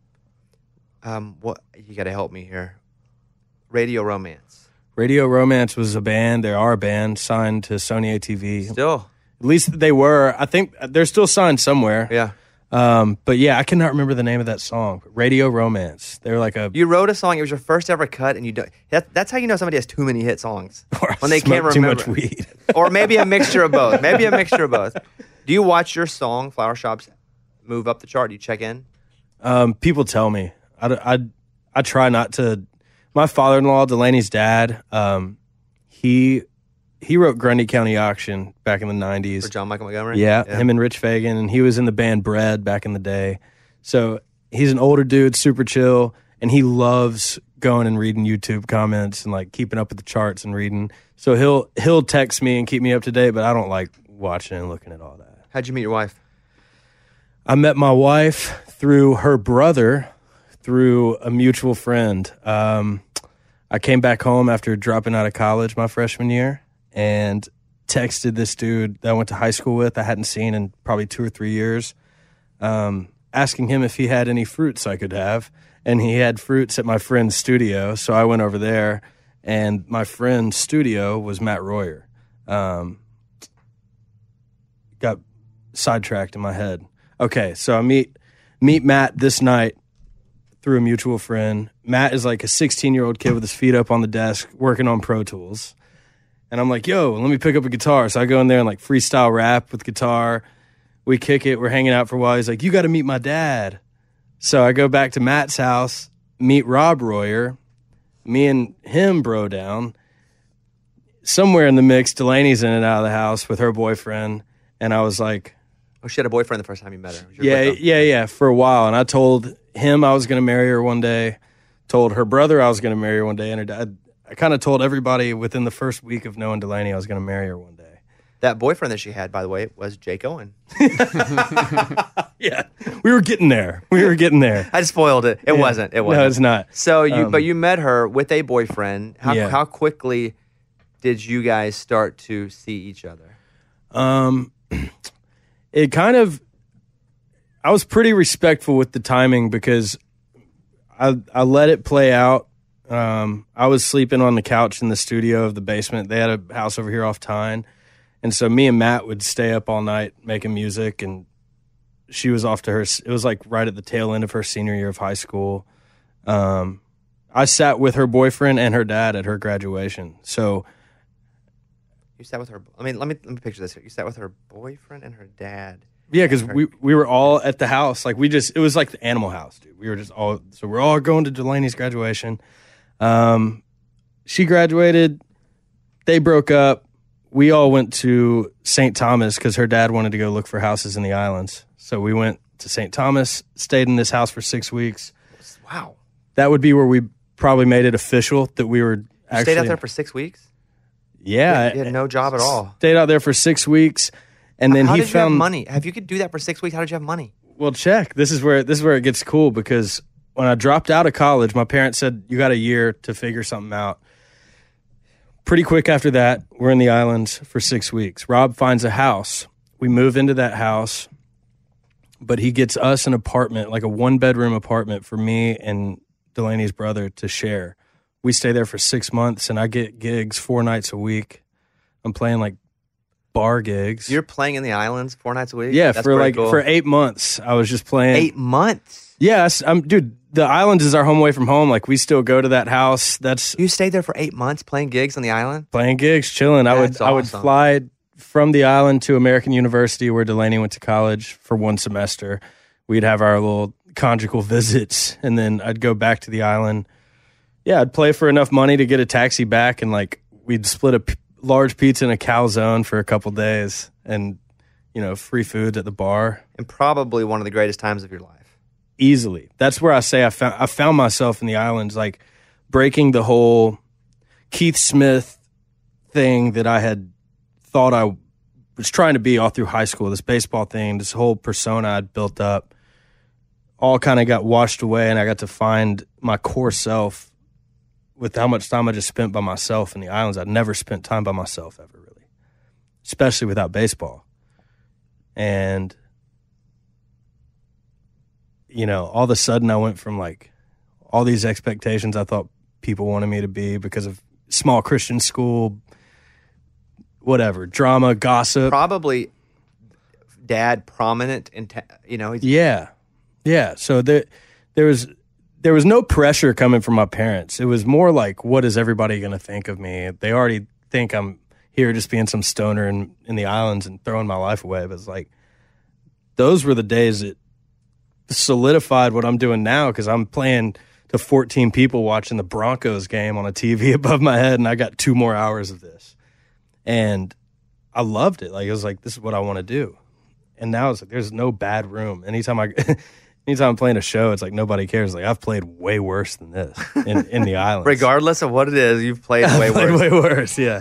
S1: Um, what you got to help me here. Radio Romance.
S3: Radio Romance was a band. They are a band signed to Sony A T V.
S1: Still,
S3: At least they were. I think they're still signed somewhere.
S1: yeah.
S3: Um, but yeah, I cannot remember the name of that song. Radio Romance. They were like a
S1: You wrote a song. It was your first ever cut, and you don't. That, that's how you know somebody has too many hit songs
S3: or
S1: when they can't
S3: smoked too
S1: remember.
S3: much weed.
S1: Or maybe a mixture of both. Maybe a mixture of both. Do you watch your song Flower Shops move up the chart? Do you check in?
S3: Um, people tell me. I, I, I try not to. My father-in-law, Delaney's dad, um, he he wrote Grundy County Auction back in the nineties.
S1: For John Michael Montgomery?
S3: Yeah, him and Rich Fagan, and he was in the band Bread back in the day. So he's an older dude, super chill, and he loves going and reading YouTube comments and like keeping up with the charts and reading. So he'll he'll text me and keep me up to date, but I don't like watching and looking at all that.
S1: How'd you meet your wife?
S3: I met my wife through her brother, through a mutual friend. Um, I came back home after dropping out of college my freshman year and texted this dude that I went to high school with, I hadn't seen in probably two or three years, um, asking him if he had any fruits I could have. And he had fruits at my friend's studio, so I went over there, and my friend's studio was Matt Royer. Um, got sidetracked in my head. Okay, so I meet meet Matt this night through a mutual friend. Matt is like a sixteen-year-old kid with his feet up on the desk working on Pro Tools. And I'm like, yo, let me pick up a guitar. So I go in there and like freestyle rap with guitar. We kick it. We're hanging out for a while. He's like, you got to meet my dad. So I go back to Matt's house, meet Rob Royer. Me and him bro down. Somewhere in the mix, Delaney's in and out of the house with her boyfriend. And I was like,
S1: Oh, she had a boyfriend the first time you met her. It was your
S3: yeah,
S1: breakup.
S3: yeah, yeah, for a while. And I told him I was going to marry her one day. Told her brother I was going to marry her one day. And her dad, I kind of told everybody within the first week of knowing Delaney I was going to marry her one day.
S1: That boyfriend that she had, by the way, was Jake Owen.
S3: Yeah, we were getting there. We were getting there.
S1: I just spoiled it. It
S3: Yeah.
S1: wasn't. It wasn't.
S3: No, it's not.
S1: So you,
S3: Um,
S1: but you met her with a boyfriend. How
S3: Yeah.
S1: how quickly did you guys start to see each other?
S3: Um, it kind of, I was pretty respectful with the timing because I I let it play out. Um, I was sleeping on the couch in the studio of the basement. They had a house over here off Tyne. And so me and Matt would stay up all night making music, and she was off to her, it was like right at the tail end of her senior year of high school. Um, I sat with her boyfriend and her dad at her graduation. So
S1: You sat with her. I mean, let me let me picture this. You sat with her boyfriend and her dad
S3: Yeah, because we, we were all at the house. Like, we just, it was like the Animal House, dude. We were just all, so we're all going to Delaney's graduation. Um, she graduated. They broke up. We all went to Saint Thomas because her dad wanted to go look for houses in the islands. So we went to Saint Thomas, stayed in this house for six weeks.
S1: Wow.
S3: That would be where we probably made it official that we were
S1: You
S3: actually.
S1: stayed out there for six weeks?
S3: Yeah.
S1: You had no job at all.
S3: Stayed out there for six weeks. And then
S1: How
S3: he
S1: did you
S3: found
S1: have money? Have you could do that for six weeks? How did you have money?
S3: Well, check. This is where this is where it gets cool because when I dropped out of college, my parents said you got a year to figure something out. Pretty quick after that, we're in the islands for six weeks. Rob finds a house. We move into that house, but he gets us an apartment, like a one-bedroom apartment for me and Delaney's brother to share. We stay there for six months, and I get gigs four nights a week. I'm playing like bar gigs.
S1: You're playing in the islands four nights a week?
S3: Yeah,
S1: That's
S3: for
S1: pretty
S3: like
S1: cool.
S3: for eight months, I was just playing.
S1: Eight months?
S3: Yes, I'm, dude. The islands is our home away from home. Like we still go to that house. That's
S1: You stayed there for eight months playing gigs on the island?
S3: playing gigs, chilling. I would
S1: That's
S3: I would
S1: awesome.
S3: fly from the island to American University where Delaney went to college for one semester. We'd have our little conjugal visits, and then I'd go back to the island. Yeah, I'd play for enough money to get a taxi back, and like we'd split a p- large pizza in a calzone for a couple days, and you know, free food at the bar.
S1: And probably one of the greatest times of your life.
S3: Easily. That's where I say I found I found myself in the islands, like breaking the whole Keith Smith thing that I had thought I was trying to be all through high school. This baseball thing, this whole persona I'd built up, all kind of got washed away, and I got to find my core self with how much time I just spent by myself in the islands. I'd never spent time by myself ever, really, especially without baseball. And you know, all of a sudden I went from like all these expectations I thought people wanted me to be because of small Christian school, whatever, drama, gossip.
S1: Probably dad prominent in, ta- you know. He's,
S3: Yeah. Yeah. So there, there was, there was no pressure coming from my parents. It was more like, what is everybody going to think of me? They already think I'm here just being some stoner in, in the islands and throwing my life away. But it's like, those were the days that solidified what I'm doing now because I'm playing to fourteen people watching the Broncos game on a T V above my head, and I got two more hours of this. And I loved it. Like, it was like, this is what I want to do. And now it's like, there's no bad room. Anytime I, anytime I'm playing a show, it's like nobody cares. Like, I've played way worse than this in, in the islands.
S1: regardless of what it is, you've played way
S3: I've played
S1: worse.
S3: way worse, yeah.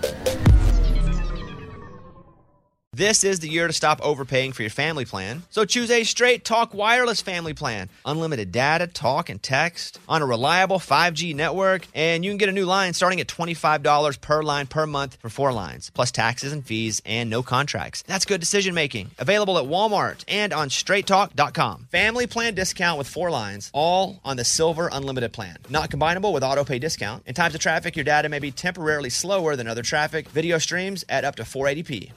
S1: This is the year to stop overpaying for your family plan. So choose a Straight Talk Wireless family plan. Unlimited data, talk, and text on a reliable five G network. And you can get a new line starting at twenty-five dollars per line per month for four lines, plus taxes and fees and no contracts. That's good decision making. Available at Walmart and on straight talk dot com. Family plan discount with four lines, all on the Silver Unlimited plan. Not combinable with auto pay discount. In times of traffic, your data may be temporarily slower than other traffic. Video streams at up to four eighty p.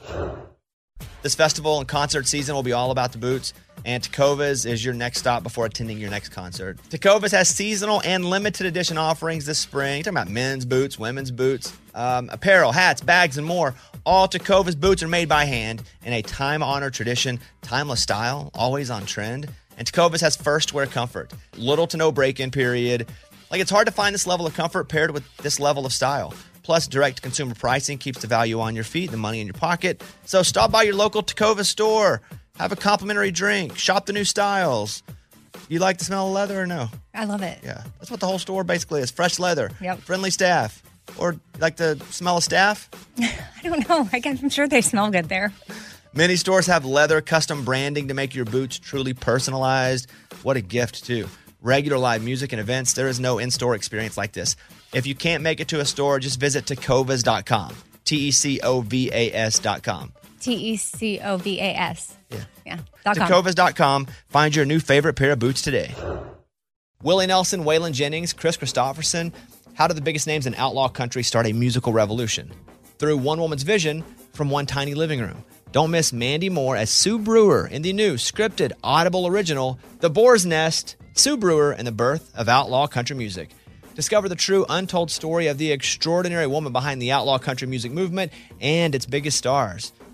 S1: This festival and concert season will be all about the boots, and Tecovas is your next stop before attending your next concert. Tecovas has seasonal and limited edition offerings this spring. You're talking about men's boots, women's boots, um, apparel, hats, bags, and more. All Tecovas boots are made by hand in a time-honored tradition, timeless style, always on trend. And Tecovas has first wear comfort, little to no break-in period. Like, it's hard to find this level of comfort paired with this level of style. Plus, direct consumer pricing keeps the value on your feet, the money in your pocket. So stop by your local Tecovas store. Have a complimentary drink. Shop the new styles. You like the smell of leather or no?
S5: I love it.
S1: Yeah. That's what the whole store basically is. Fresh leather.
S5: Yep.
S1: Friendly staff. Or like the smell of staff?
S5: I don't know. I guess, I'm sure they smell good there.
S1: Many stores have leather custom branding to make your boots truly personalized. What a gift, too. Regular live music and events, there is no in-store experience like this. If you can't make it to a store, just visit tecovas dot com. T E C O V A S dot com.
S5: T E C O V A S.
S1: Yeah.
S5: Yeah. Dot com.
S1: tecovas dot com. Find your new favorite pair of boots today. Willie Nelson, Waylon Jennings, Chris Christopherson. How did the biggest names in outlaw country start a musical revolution? Through one woman's vision from one tiny living room. Don't miss Mandy Moore as Sue Brewer in the new scripted Audible original, The Boar's Nest, Sue Brewer and the Birth of Outlaw Country Music. Discover the true untold story of the extraordinary woman behind the outlaw country music movement and its biggest stars.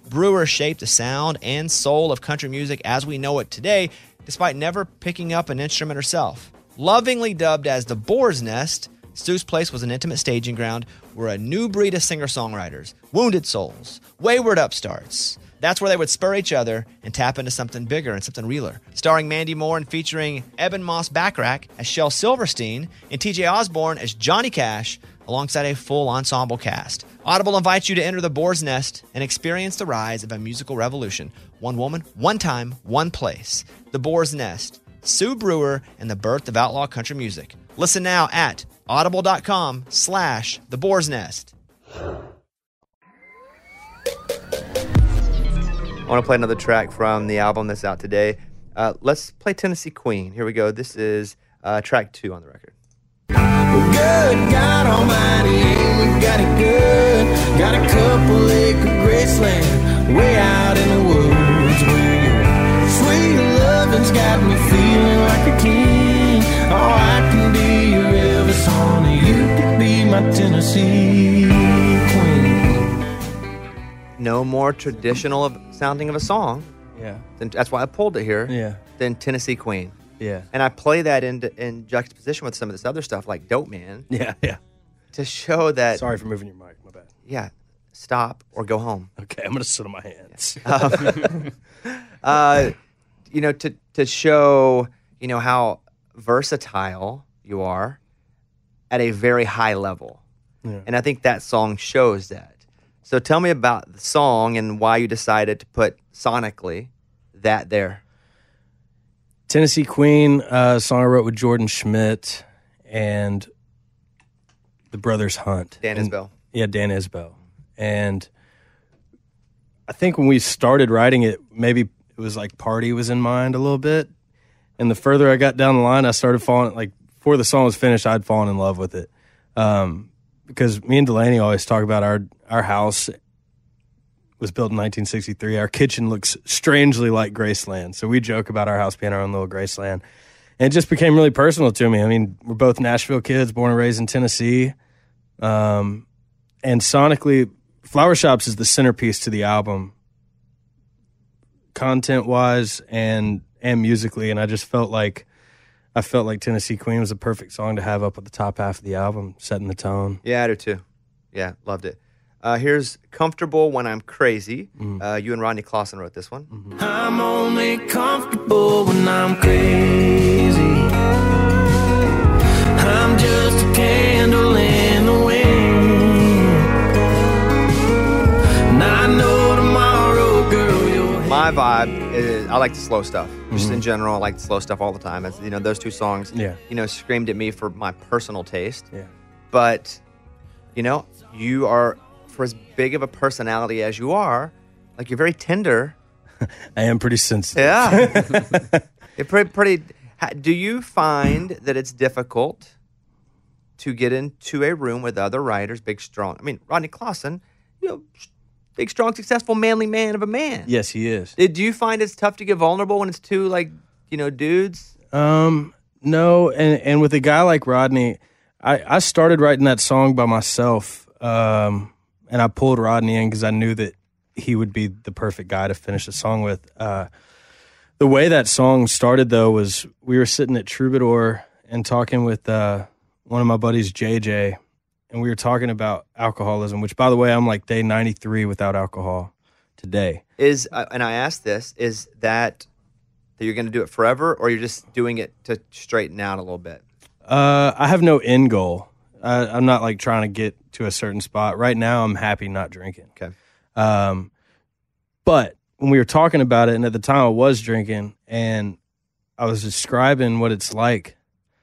S1: Brewer shaped the sound and soul of country music as we know it today, despite never picking up an instrument herself. Lovingly dubbed as the Boar's Nest, Sue's Place was an intimate staging ground where a new breed of singer-songwriters, wounded souls, wayward upstarts, that's where they would spur each other and tap into something bigger and something realer. Starring Mandy Moore and featuring Eben Moss Backrack as Shel Silverstein and T J Osborne as Johnny Cash, alongside a full ensemble cast. Audible invites you to enter the Boar's Nest and experience the rise of a musical revolution. One woman, one time, one place. The Boar's Nest, Sue Brewer, and the birth of outlaw country music. Listen now at audible.com slash the Boar's Nest. I want to play another track from the album that's out today. Uh, let's play Tennessee Queen. Here we go. This is uh, track two on the record.
S2: Well, good God Almighty, ain't we got it good? Got a couple acre Graceland way out in the woods where your sweet lovin's got me feeling like a king. Oh, I can be your Elvis, honey, you can be my Tennessee Queen.
S1: No more traditional of, sounding of a song.
S3: Yeah.
S1: Than, that's why I pulled it here.
S3: Yeah.
S1: Than Tennessee Queen.
S3: Yeah.
S1: And I play that in in juxtaposition with some of this other stuff like Dope Man
S3: Yeah. Yeah.
S1: to show that,
S3: Sorry for moving your mic. My bad.
S1: yeah, stop or go home.
S3: Okay, I'm going to sit on my hands.
S1: Uh, you know, to, to show, you know, how versatile you are at a very high level.
S3: Yeah.
S1: And I think that song shows that. So tell me about the song and why you decided to put sonically that there.
S3: Tennessee Queen, uh, a song I wrote with Jordan Schmidt and the Brothers Hunt.
S1: Dan
S3: And-
S1: Isbell.
S3: Yeah, Dan Isbell. And I think when we started writing it, maybe it was like party was in mind a little bit. And the further I got down the line, I started falling, like, before the song was finished, I'd fallen in love with it. Um, because me and Delaney always talk about our, our house was built in nineteen sixty-three. Our kitchen looks strangely like Graceland. So we joke about our house being our own little Graceland. And it just became really personal to me. I mean, we're both Nashville kids, born and raised in Tennessee. Um, and sonically, Flower Shops is the centerpiece to the album, content-wise and and musically. And I just felt like I felt like Tennessee Queen was a perfect song to have up at the top half of the album, setting the tone.
S1: Yeah, I do too. Yeah, loved it. Uh, here's Comfortable When I'm Crazy.
S3: Mm.
S1: Uh, you and Rodney Clausen wrote this one.
S3: Mm-hmm.
S2: I'm only comfortable when I'm crazy. I'm just a candle in the wind. And I know tomorrow, girl, you'll
S1: My vibe is I like the slow stuff. Just in general, I like the slow stuff all the time. As you know, those two songs,
S3: Yeah.
S1: you know, screamed at me for my personal taste.
S3: Yeah.
S1: But, you know, you are, for as big of a personality as you are, like you're very tender.
S3: I am pretty sensitive.
S1: Yeah. You're pretty, pretty. ha- Do you find that it's difficult to get into a room with other writers, big, strong? I mean, Rodney Clausen, you know, big, strong, successful, manly man of a man.
S3: Yes, he is.
S1: Uh, Do you find it's tough to get vulnerable when it's two, like, you know, dudes?
S3: Um, no, and and with a guy like Rodney, I, I started writing that song by myself, um, and I pulled Rodney in because I knew that he would be the perfect guy to finish the song with. Uh, the way that song started, though, was we were sitting at Troubadour and talking with uh, one of my buddies, J J, and we were talking about alcoholism, which, by the way, I'm like day ninety-three without alcohol today.
S1: Is uh, and I asked this: is that that you're going to do it forever, or you're just doing it to straighten out a little bit?
S3: Uh, I have no end goal. I, I'm not like trying to get to a certain spot. Right now, I'm happy not drinking.
S1: Okay.
S3: Um, but when we were talking about it, and at the time I was drinking, and I was describing what it's like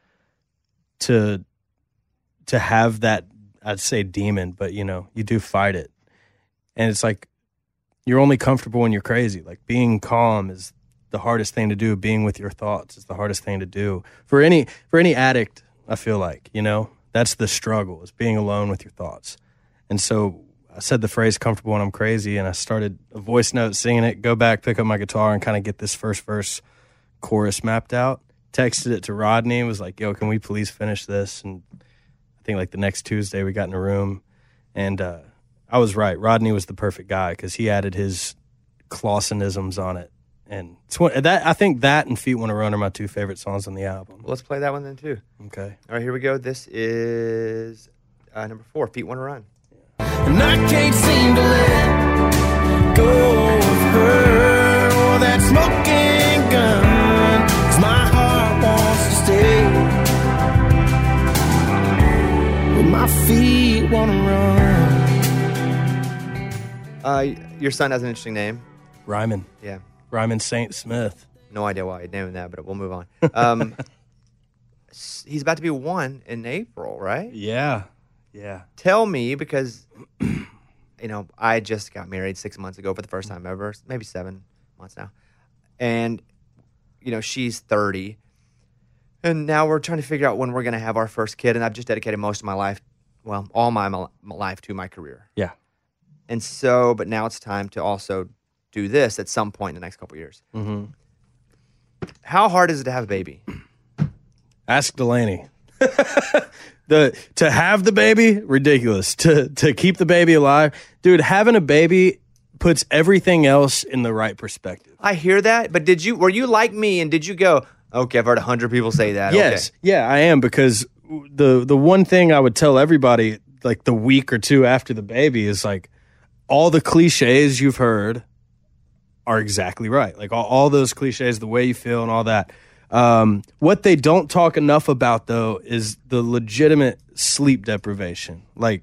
S3: to to have that, I'd say demon, but you know, you do fight it. And it's like you're only comfortable when you're crazy. Like being calm is the hardest thing to do. Being with your thoughts is the hardest thing to do. For any for any addict, I feel like, you know, that's the struggle, is being alone with your thoughts. And so I said the phrase comfortable when I'm crazy, and I started a voice note singing it, go back, pick up my guitar, and kind of get this first verse chorus mapped out. Texted it to Rodney and was like, yo, can we please finish this? And I think like the next Tuesday we got in a room, and uh, I was right. Rodney was the perfect guy because he added his Clausenisms on it. And it's one, that I think that and Feet Wanna Run are my two favorite songs on the album.
S1: Well, let's play that one then, too.
S3: Okay.
S1: All right, here we go. This is uh, number four, Feet Wanna Run.
S2: And I can't seem to let go of her or that smoking gun, 'cause my heart wants to stay where my feet wanna run.
S1: Uh, your son has an interesting name.
S3: Ryman.
S1: Yeah.
S3: Ryman Saint Smith.
S1: No idea why I named that, but we'll move on. Um, s- he's about to be one in April, right?
S3: Yeah. Yeah.
S1: Tell me, because, you know, I just got married six months ago for the first time ever, maybe seven months now. And, you know, she's thirty. And now we're trying to figure out when we're going to have our first kid. And I've just dedicated most of my life, well, all my, my life to my career.
S3: Yeah.
S1: And so, but now it's time to also do this at some point in the next couple of years.
S3: Mm-hmm.
S1: How hard is it to have a baby?
S3: Ask Delaney. the to have the baby, ridiculous. To to keep the baby alive, dude. Having a baby puts everything else in the right perspective.
S1: I hear that, but did you? Were you like me, and did you go? Okay, I've heard a hundred people say that.
S3: Yes,
S1: Okay.
S3: yeah, I am, because the the one thing I would tell everybody, like the week or two after the baby, is like all the cliches you've heard are exactly right. Like all, all those cliches, the way you feel and all that. Um, what they don't talk enough about, though, is the legitimate sleep deprivation, like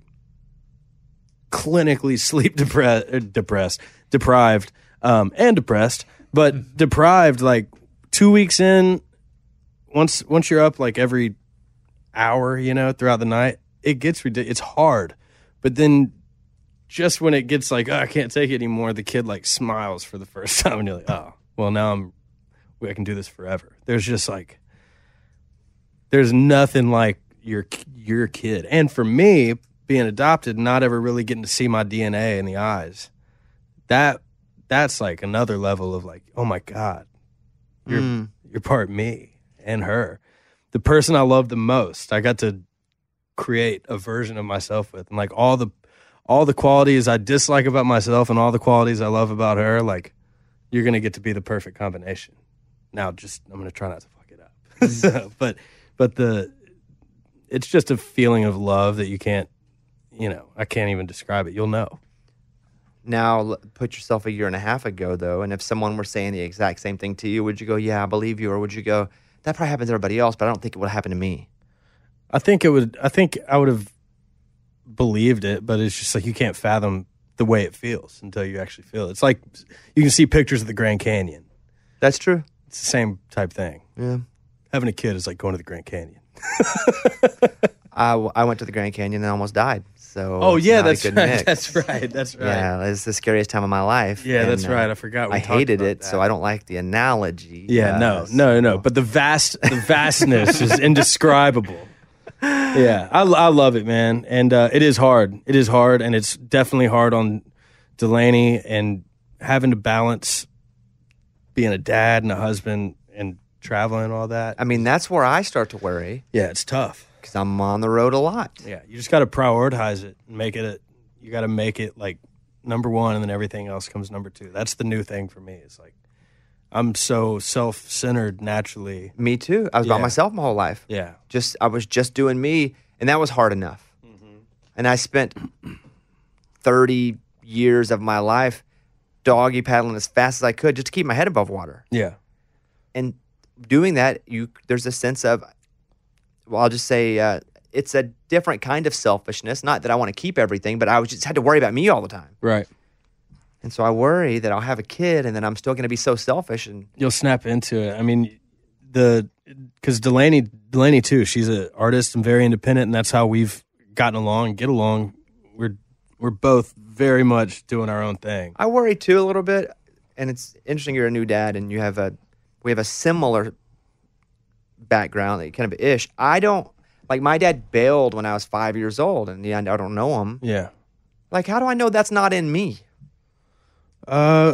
S3: clinically sleep depre- depressed, deprived, um, and depressed, but deprived. Like two weeks in, once once you're up like every hour, you know, throughout the night, it gets ridiculous. It's hard, but then just when it gets like, oh, I can't take it anymore, the kid like smiles for the first time, and you're like, oh, well, now I'm. I can do this forever. There's just like, there's nothing like your your kid. And for me, being adopted, not ever really getting to see my D N A in the eyes, that that's like another level of like, oh my God, you're
S1: Mm.
S3: you're part me and her. The person I love the most, I got to create a version of myself with, and like all the all the qualities I dislike about myself and all the qualities I love about her, like you're gonna get to be the perfect combination. Now, just I'm gonna try not to fuck it up. so, but but the it's just a feeling of love that you can't, you know, I can't even describe it. You'll know.
S1: Now, l- put yourself a year and a half ago, though, and if someone were saying the exact same thing to you, would you go, yeah, I believe you? Or would you go, that probably happens to everybody else, but I don't think it would happen to me?
S3: I think it would. I think I would have believed it, but it's just like you can't fathom the way it feels until you actually feel it. It's like you can see pictures of the Grand Canyon.
S1: That's true.
S3: It's the same type thing.
S1: Yeah.
S3: Having a kid is like going to the Grand Canyon.
S1: I, w- I went to the Grand Canyon and almost died. So
S3: Oh
S1: it's
S3: yeah,
S1: not a
S3: that's
S1: good
S3: right.
S1: mix.
S3: That's right. That's right.
S1: Yeah, it's the scariest time of my life.
S3: Yeah, that's
S1: and, uh,
S3: right. I forgot we
S1: I
S3: talked
S1: hated
S3: about
S1: it,
S3: that.
S1: so I don't like the analogy.
S3: Yeah,
S1: uh,
S3: no, no, no. But the vast, the vastness is indescribable. Yeah, I, I love it, man, and uh, it is hard. It is hard, and it's definitely hard on Delaney and having to balance being a dad and a husband and traveling and all that.
S1: I mean, that's where I start to worry
S3: Yeah, it's tough.
S1: because I'm on the road a lot.
S3: Yeah, you just got to prioritize it and make it. A, you got to make it like number one, and then everything else comes number two. That's the new thing for me. It's like I'm so self-centered naturally.
S1: Me too. I was by
S3: Yeah.
S1: myself my whole life.
S3: Yeah,
S1: Just I was just doing me, and that was hard enough.
S3: Mm-hmm.
S1: And I spent thirty years of my life doggy paddling as fast as I could just to keep my head above water.
S3: yeah,
S1: And doing that, you there's a sense of, well, I'll just say uh, it's a different kind of selfishness. Not that I want to keep everything, but I was just had to worry about me all the time.
S3: right.
S1: And so I worry that I'll have a kid, and then I'm still going to be so selfish. And
S3: You'll snap into it. I mean, the because Delaney Delaney too. She's an artist and very independent, and that's how we've gotten along, get along. We're we're both very much doing our own thing.
S1: I worry too a little bit. And it's interesting. You're a new dad, and you have a we have a similar background, like, kind of ish. I don't like my dad bailed when I was five years old, and yeah, I don't know him.
S3: Yeah.
S1: Like, how do I know that's not in me?
S3: Uh,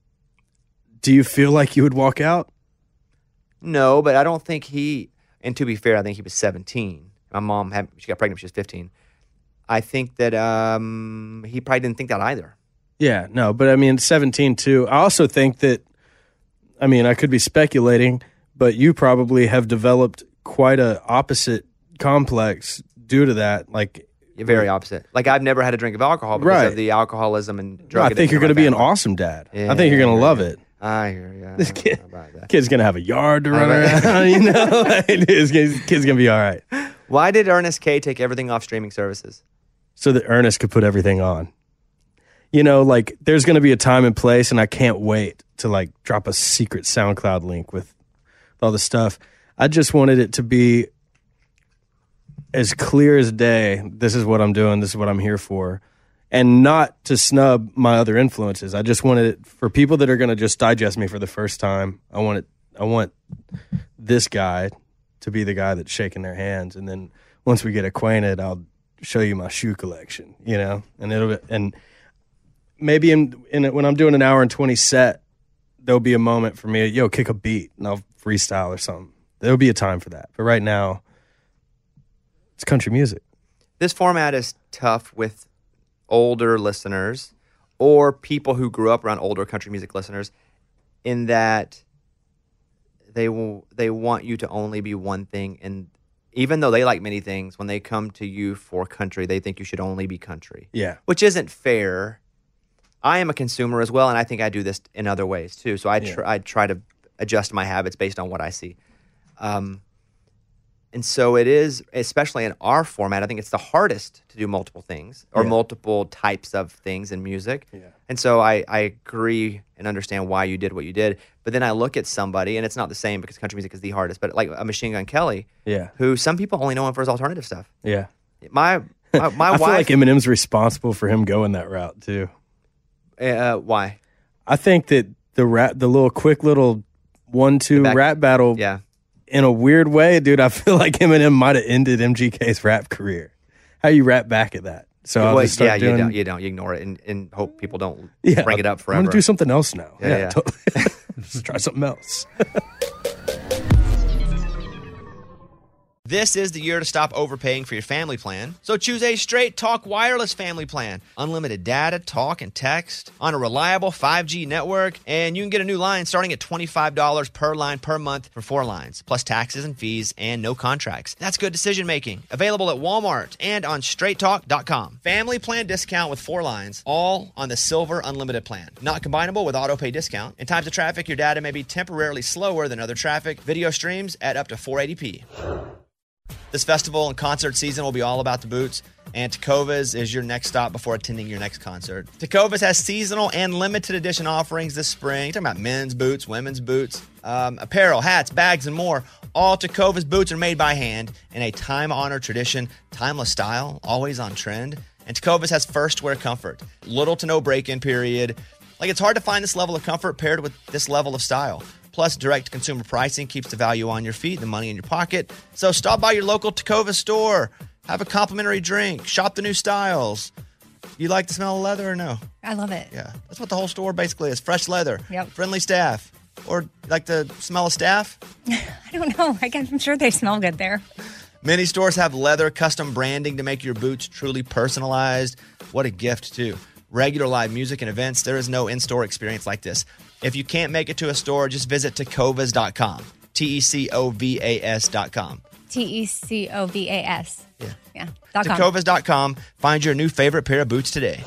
S3: do you feel like you would walk out?
S1: No, but I don't think he. And to be fair, I think he was seventeen. My mom had she got pregnant when she was fifteen. I think that um, he probably didn't think that either.
S3: Yeah, no, but I mean, seventeen too. I also think that, I mean, I could be speculating, but you probably have developed quite a opposite complex due to that. Like,
S1: You're very opposite. Like, I've never had a drink of alcohol because
S3: Right.
S1: of the alcoholism and drug
S3: I
S1: addiction
S3: think you're
S1: of
S3: going to
S1: my
S3: be an
S1: family.
S3: awesome dad.
S1: Yeah,
S3: I think you're going to
S1: yeah,
S3: love
S1: yeah.
S3: it.
S1: I hear you. I
S3: This
S1: don't
S3: kid,
S1: know about that.
S3: kid's going to have a yard to run
S1: bet.
S3: around, you know? His kid's, kid's going to be all right.
S1: Why did Ernest K take everything off streaming services?
S3: So that Ernest could put everything on. You know, like, there's going to be a time and place, and I can't wait to, like, drop a secret SoundCloud link with all the stuff. I just wanted it to be as clear as day. This is what I'm doing. This is what I'm here for. And not to snub my other influences. I just wanted it for people that are going to just digest me for the first time. I want it. I want this guy to be the guy that's shaking their hands. And then once we get acquainted, I'll show you my shoe collection, you know, and it'll, and maybe in, in when I'm doing an hour and twenty set, there'll be a moment for me, yo, kick a beat and I'll freestyle or something. There'll be a time for that. But right now, it's country music.
S1: This format is tough with older listeners or people who grew up around older country music listeners in that they will they want you to only be one thing, and even though they like many things, when they come to you for country, they think you should only be country.
S3: Yeah.
S1: Which isn't fair. I am a consumer as well, and I think I do this in other ways too. So I
S3: Yeah.
S1: tr- I try to adjust my habits based on what I see. Um, and so it is, especially in our format, I think it's the hardest to do multiple things or
S3: Yeah.
S1: multiple types of things in music.
S3: Yeah.
S1: And so I, I agree and understand why you did what you did. But then I look at somebody, and it's not the same because country music is the hardest, but like a Machine Gun Kelly,
S3: Yeah.
S1: who some people only know him for his alternative stuff.
S3: Yeah.
S1: My my, my
S3: I
S1: wife,
S3: feel like Eminem's responsible for him going that route too.
S1: uh, why?
S3: I think that the rap, the little quick little one-two
S1: back-
S3: rap battle,
S1: Yeah.
S3: in a weird way, dude, I feel like Eminem might have ended M G K's rap career. How you rap back at that? So I'll
S1: Well,
S3: just start
S1: yeah,
S3: doing,
S1: you don't, you don't. You ignore it and, and hope people don't
S3: yeah,
S1: bring it up
S3: I'm
S1: forever.
S3: gonna do something else now.
S1: Yeah,
S3: Yeah,
S1: yeah.
S3: totally. Let's try something else.
S1: This is the year to stop overpaying for your family plan. So choose a Straight Talk Wireless family plan. Unlimited data, talk, and text on a reliable five G network. And you can get a new line starting at twenty-five dollars per line per month for four lines, plus taxes and fees and no contracts. That's good decision making. Available at Walmart and on straight talk dot com. Family plan discount with four lines, all on the Silver Unlimited plan. Not combinable with auto pay discount. In times of traffic, your data may be temporarily slower than other traffic. Video streams at up to four eighty p. This festival and concert season will be all about the boots, and Tecovas is your next stop before attending your next concert. Tecovas has seasonal and limited edition offerings this spring. You're talking about men's boots, women's boots, um, apparel, hats, bags, and more. All Tecovas boots are made by hand in a time-honored tradition, timeless style, always on trend. And Tecovas has first wear comfort, little to no break-in period. Like, it's hard to find this level of comfort paired with this level of style. Plus, direct consumer pricing keeps the value on your feet, the money in your pocket. So stop by your local Tecovas store. Have a complimentary drink. Shop the new styles. You like the smell of leather or no?
S5: I love it.
S1: Yeah. That's what the whole store basically is. Fresh leather.
S5: Yep.
S1: Friendly staff. Or like the smell of staff?
S5: I don't know. I guess, I'm sure they smell good there.
S1: Many stores have leather custom branding to make your boots truly personalized. What a gift, too. Regular live music and events, there is no in-store experience like this. If you can't make it to a store, just visit tecovas dot com. T E C O V A S dot com.
S5: T E C O V A S.
S1: Yeah.
S5: Yeah. Dot com.
S1: tecovas dot com. Find your new favorite pair of boots today.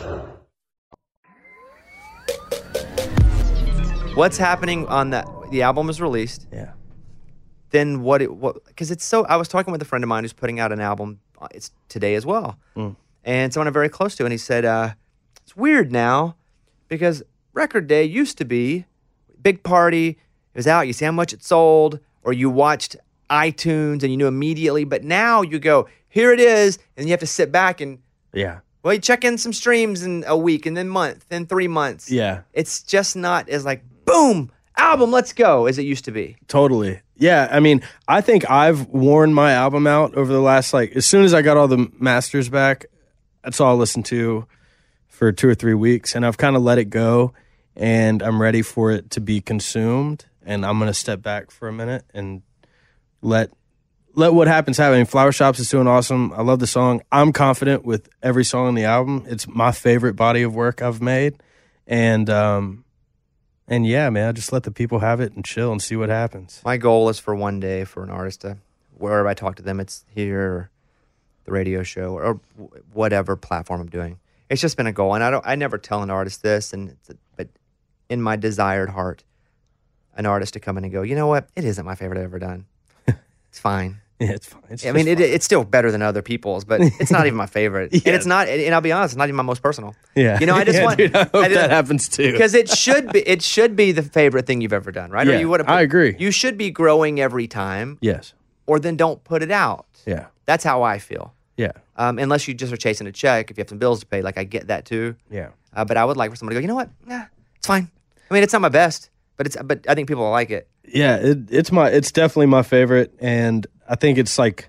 S1: What's happening on that? The album is released.
S3: Yeah.
S1: Then what? It, what? Because it's so. I was talking with a friend of mine who's putting out an album. uh, It's today as well,
S3: Mm.
S1: and someone I'm very close to, and he said, uh, "It's weird now, because record day used to be big party. It was out. You see how much it sold, or you watched iTunes and you knew immediately. But now you go, here it is, and you have to sit back and
S3: Yeah.
S1: well, you check in some streams in a week, and then month, then three months.
S3: Yeah.
S1: It's just not as like boom album, let's go as it used to be.
S3: Totally. Yeah. I mean, I think I've worn my album out over the last, like, as soon as I got all the masters back, that's all I listened to for two or three weeks. And I've kind of let it go, and I'm ready for it to be consumed. And I'm going to step back for a minute and let let what happens happen. I mean, Flower Shops is doing awesome. I love the song. I'm confident with every song on the album. It's my favorite body of work I've made. And, um, and yeah, man, I just let the people have it and chill and see what happens.
S1: My goal is for one day for an artist to, wherever I talk to them, it's here, or the radio show, or, or whatever platform I'm doing. It's just been a goal, and I don't. I never tell an artist this, and it's a, but in my desired heart, an artist to come in and go, you know what? It isn't my favorite I've ever done. It's fine.
S3: Yeah, it's fine. It's
S1: I mean, it,
S3: fine.
S1: it's still better than other people's, but it's not even my favorite.
S3: Yeah.
S1: And it's not. And I'll be honest, it's not even my most personal.
S3: Yeah,
S1: You know, I just
S3: yeah,
S1: want.
S3: Dude, I hope
S1: I just-
S3: that happens too.
S1: Because it should be. It should be the favorite thing you've ever done, right?
S3: Yeah,
S1: or you would.
S3: I agree.
S1: You should be growing every time,
S3: Yes.
S1: or then don't put it out.
S3: Yeah.
S1: That's how I feel.
S3: Yeah.
S1: Um, unless you just are chasing a check, if you have some bills to pay, like I get that too.
S3: Yeah.
S1: Uh, but I would like for somebody to go, you know what? Nah, it's fine. I mean, it's not my best, but it's. But I think people will like it.
S3: Yeah. It, it's my. It's definitely my favorite, and I think it's like.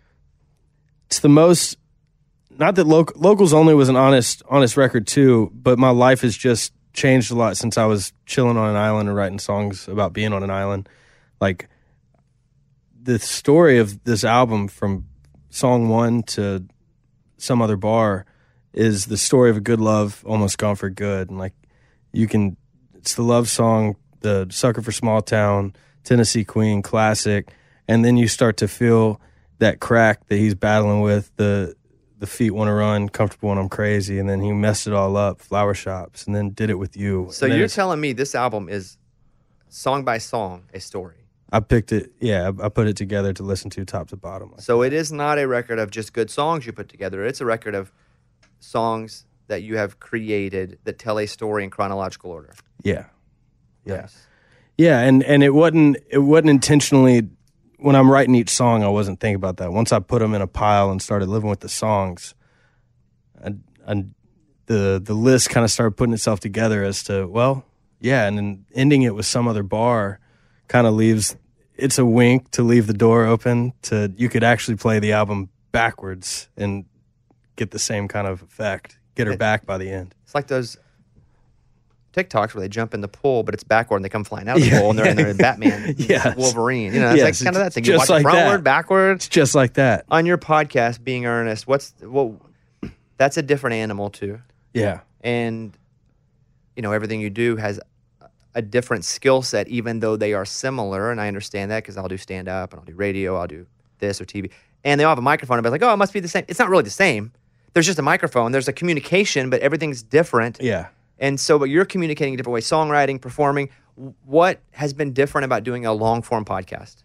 S3: It's the most. Not that Loc- Locals Only was an honest, honest record too, but my life has just changed a lot since I was chilling on an island and writing songs about being on an island. Like the story of this album from song one to Some Other Bar is the story of a good love almost gone for good. And like you can, it's the love song, the Sucker for Small Town, Tennessee Queen classic. And then you start to feel that crack that he's battling with, the, the feet want to run, comfortable when I'm crazy. And then he messed it all up, Flower Shops, and then did it with you.
S1: So
S3: And then
S1: you're
S3: it's-
S1: telling me this album is song by song a story.
S3: I picked it, yeah, I I put it together to listen to top to bottom.
S1: So it is not a record of just good songs you put together. It's a record of songs that you have created that tell a story in chronological order.
S3: Yeah. Yeah.
S1: Nice.
S3: Yeah, and, and it wasn't it wasn't intentionally when I'm writing each song. I wasn't thinking about that. Once I put them in a pile and started living with the songs, I, I, the the list kind of started putting itself together as to well, yeah, and then ending it with Some Other Bar kind of leaves. It's a wink to leave the door open to you could actually play the album backwards and get the same kind of effect. Get her back by the end.
S1: It's like those TikToks where they jump in the pool, but it's backward and they come flying out of the
S3: Yeah.
S1: pool and they're, and they're in Batman,
S3: Yes.
S1: Wolverine. You know, it's
S3: Yes,
S1: like kind of that
S3: it's
S1: thing. You
S3: just
S1: watch it
S3: like
S1: frontward,
S3: that.
S1: backwards.
S3: It's just like that.
S1: On your podcast, Being Earnest, what's what? That's a different animal too,
S3: Yeah.
S1: and you know everything you do has a different skill set, even though they are similar. And I understand that because I'll do stand up and I'll do radio, I'll do this or T V, and they all have a microphone. I'm like, oh, it must be the same. It's not really the same. There's just a microphone. There's a communication, but everything's different.
S3: Yeah.
S1: And so, but you're communicating a different way, songwriting, performing. What has been different about doing a long form podcast?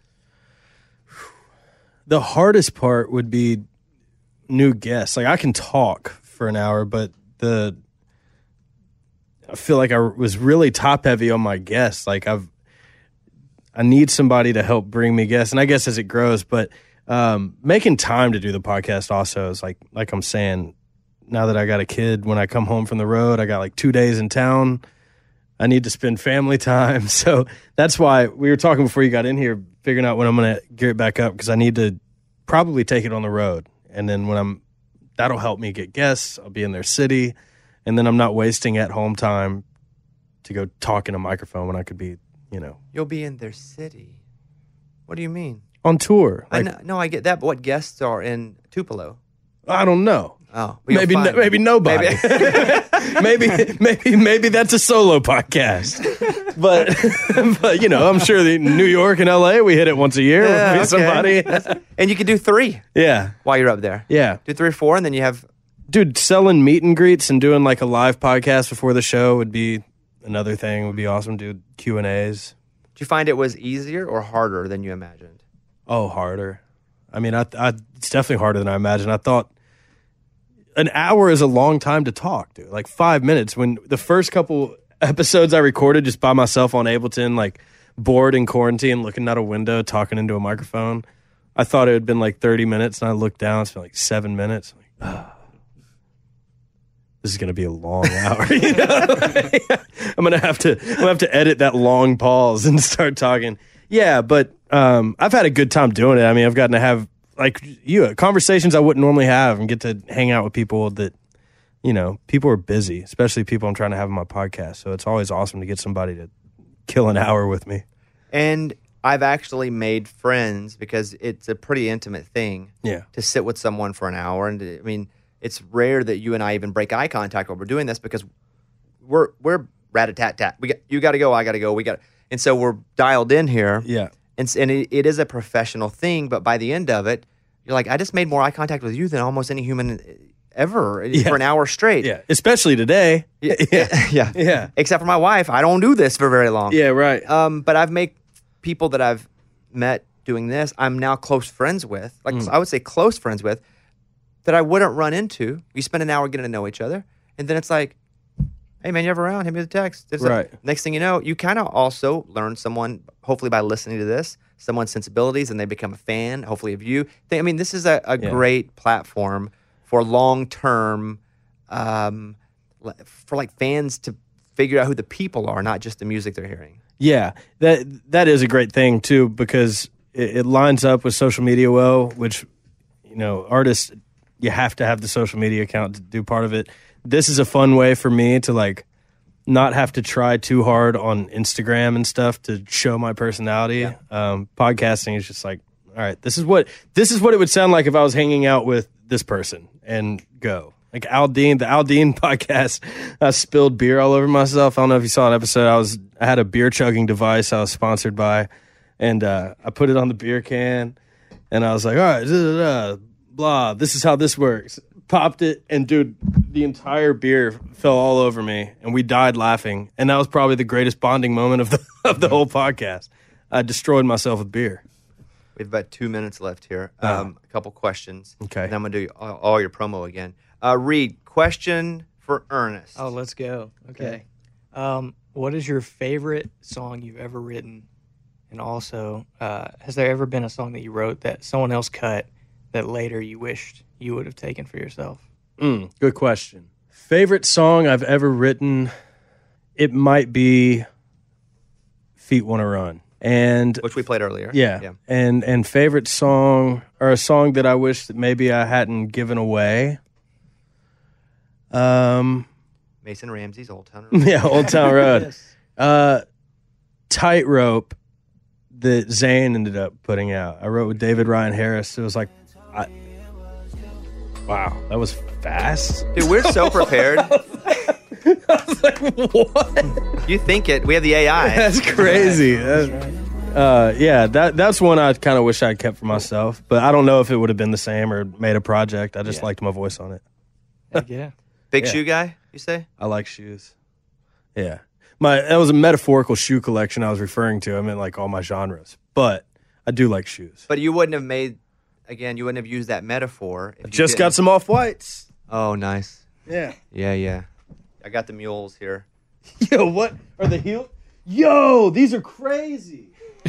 S3: The hardest part would be new guests. Like I can talk for an hour, but the I feel like I was really top heavy on my guests. Like I've I need somebody to help bring me guests, and I guess as it grows, but um, making time to do the podcast also is like like I'm saying. Now that I got a kid, when I come home from the road, I got like two days in town. I need to spend family time. So that's why we were talking before you got in here, figuring out when I'm going to gear it back up because I need to probably take it on the road. And then when I'm, that'll help me get guests. I'll be in their city. And then I'm not wasting at home time to go talk in a microphone when I could be, you know,
S1: You'll be in their city. What do you mean?
S3: on tour.
S1: I
S3: Like,
S1: know, no, I get that, but what guests are in Tupelo?
S3: I don't know.
S1: Oh, but you'll
S3: Maybe
S1: find
S3: no,
S1: them.
S3: maybe nobody.
S1: Maybe-
S3: maybe maybe maybe that's a solo podcast. But but you know, I'm sure the New York and L A we hit it once a year
S1: Yeah,
S3: with
S1: okay.
S3: somebody.
S1: And you could do three
S3: Yeah.
S1: while you're up there.
S3: Yeah.
S1: Do three or four, and then you have.
S3: Dude, selling meet and greets and doing like a live podcast before the show would be another thing. Would be awesome. Do Q and A's.
S1: Do you find it was easier or harder than you imagined?
S3: Oh, harder. I mean, I, I it's definitely harder than I imagined. I thought an hour is a long time to talk, dude. Like five minutes. When the first couple episodes I recorded just by myself on Ableton, like bored in quarantine, looking out a window, talking into a microphone, I thought it had been like thirty minutes, and I looked down, it's been like seven minutes. I'm like, oh, this is gonna be a long hour. You know? I'm gonna have to I'm gonna have to edit that long pause and start talking. Yeah, but um, I've had a good time doing it. I mean, I've gotten to have like you conversations I wouldn't normally have and get to hang out with people that, you know, people are busy, especially people I'm trying to have on my podcast. So it's always awesome to get somebody to kill an hour with me.
S1: And I've actually made friends because it's a pretty intimate thing.
S3: Yeah.
S1: To sit with someone for an hour, and I mean, it's rare that you and I even break eye contact while we're doing this because we're we're rat-a-tat-tat. We got you got to go, I got to go, we got, and so we're dialed in here.
S3: Yeah.
S1: And s- and it, it is a professional thing, but by the end of it, you're like, I just made more eye contact with you than almost any human ever
S3: Yeah.
S1: for an hour straight.
S3: Yeah. Especially today.
S1: Yeah. yeah. yeah.
S3: Yeah.
S1: Except for my wife, I don't do this for very long.
S3: Yeah, right.
S1: Um, but I've made people that I've met doing this, I'm now close friends with, like
S3: Mm.
S1: I would say close friends with, that I wouldn't run into. We spend an hour getting to know each other, and then it's like, hey man, you ever around? Hit me with a text. It's like-
S3: Right.
S1: next thing you know, you kind of also learn someone, hopefully by listening to this, someone's sensibilities, and they become a fan, hopefully of you. They, I mean, this is a, a
S3: Yeah.
S1: great platform for long-term, um, le- for like fans to figure out who the people are, not just the music they're hearing.
S3: Yeah, that that is a great thing too because it, it lines up with social media well. Which, you know, artists, you have to have the social media account to do part of it. This is a fun way for me to like not have to try too hard on Instagram and stuff to show my personality. Um, podcasting is just like, all right, this is what this is what it would sound like if I was hanging out with this person and go. Like Aldean, the Aldean podcast, I spilled beer all over myself. I don't know if you saw an episode. I was I had a beer chugging device I was sponsored by, and uh, I put it on the beer can, and I was like, all right, da, da, da, blah, this is how this works. Popped it, and dude, the entire beer fell all over me, and we died laughing. And that was probably the greatest bonding moment of the of the whole podcast. I destroyed myself with beer.
S1: We have about two minutes left here.
S3: Uh-huh.
S1: Um, a couple questions.
S3: Okay.
S1: And I'm going to do all, all your promo again. Uh, Reed, question for Ernest.
S7: Oh, let's go. Okay. Um, what is your favorite song you've ever written? And also, uh, has there ever been a song that you wrote that someone else cut that later you wished you would have taken for yourself?
S3: Mm, good question. Favorite song I've ever written? It might be "Feet Wanna Run," and
S1: Which we played earlier.
S3: yeah,
S1: yeah.
S3: and and favorite song or a song that I wish that maybe I hadn't given away. Um,
S1: Mason Ramsey's Old Town Road.
S3: yeah, Old Town Road. Uh, Tightrope that Zayn ended up putting out. I wrote with David Ryan Harris. It was like, I, wow, that was fast.
S1: Dude, we're so prepared.
S3: I was like, what?
S1: You think it. We have the A I.
S3: That's crazy. That's- uh, yeah, that that's one I kind of wish I'd kept for myself, but I don't know if it would have been the same or made a project. I just
S7: Yeah.
S3: liked my voice on it.
S7: Heck yeah.
S1: Big
S3: Yeah.
S1: shoe guy, you say?
S3: I like shoes. Yeah, my that was a metaphorical shoe collection I was referring to. I meant like all my genres, but I do like shoes.
S1: But you wouldn't have made, again, you wouldn't have used that metaphor. If you
S3: Just got
S1: didn't.
S3: some off whites.
S1: Oh, nice.
S3: Yeah.
S1: Yeah, yeah. I got the mules here.
S3: Yo, what are the heel? Yo, these are crazy.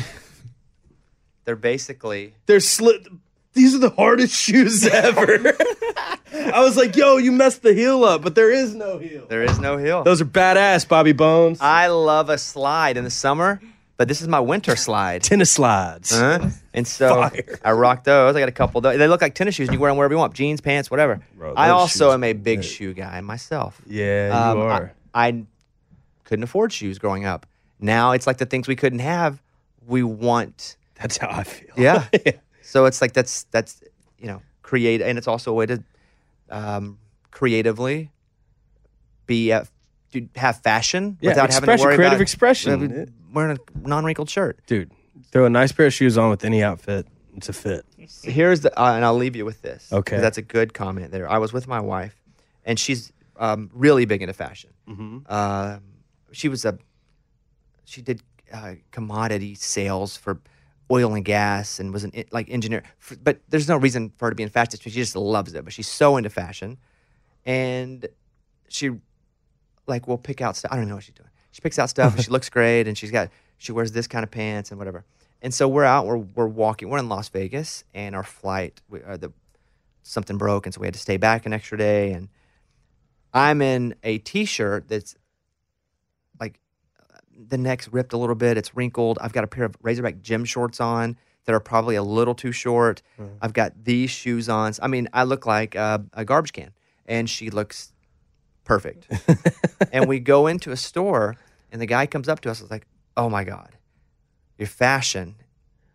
S1: They're basically,
S3: They're slit. These are the hardest shoes ever. I was like, yo, you messed the heel up, but there is no heel.
S1: there is no hill.
S3: Those are badass, Bobby Bones.
S1: I love a slide in the summer, but this is my winter slide.
S3: Tennis slides.
S1: Huh? And so
S3: Fire.
S1: I rock those. I got a couple of those. They look like tennis shoes, and you wear them wherever you want. Jeans, pants, whatever.
S3: Bro,
S1: I
S3: those
S1: also
S3: shoes
S1: am a
S3: are
S1: big
S3: great.
S1: shoe guy myself.
S3: Yeah, you
S1: Um,
S3: are.
S1: I, I couldn't afford shoes growing up. Now it's like the things we couldn't have, we want.
S3: That's how I feel.
S1: Yeah. So it's like that's that's you know create, and it's also a way to um, creatively be uh, do, have fashion
S3: Yeah,
S1: without having to
S3: expression,
S1: worry
S3: creative
S1: about
S3: expression.
S1: wearing a non-wrinkled shirt.
S3: Dude, throw a nice pair of shoes on with any outfit. It's a fit.
S1: Here's the, uh, and I'll leave you with this.
S3: Okay.
S1: 'cause that's a good comment there. I was with my wife, and she's um, really big into fashion.
S3: Mm-hmm.
S1: Uh, she was a, she did uh, commodity sales for oil and gas, and was an en- like engineer. F- But there's no reason for her to be in fashion. She just loves it. But she's so into fashion, and she like will pick out stuff. I don't know what she's doing. She picks out stuff, and she looks great, and she's got she wears this kind of pants and whatever. And so we're out, we're we're walking, we're in Las Vegas, and our flight, we, uh, the something broke, and so we had to stay back an extra day. And I'm in a T-shirt that's like the neck's ripped a little bit, it's wrinkled. I've got a pair of Razorback gym shorts on that are probably a little too short. I've got these shoes on. I mean, I look like uh, a garbage can, and she looks perfect. And we go into a store, and the guy comes up to us and is like, "Oh my God, your fashion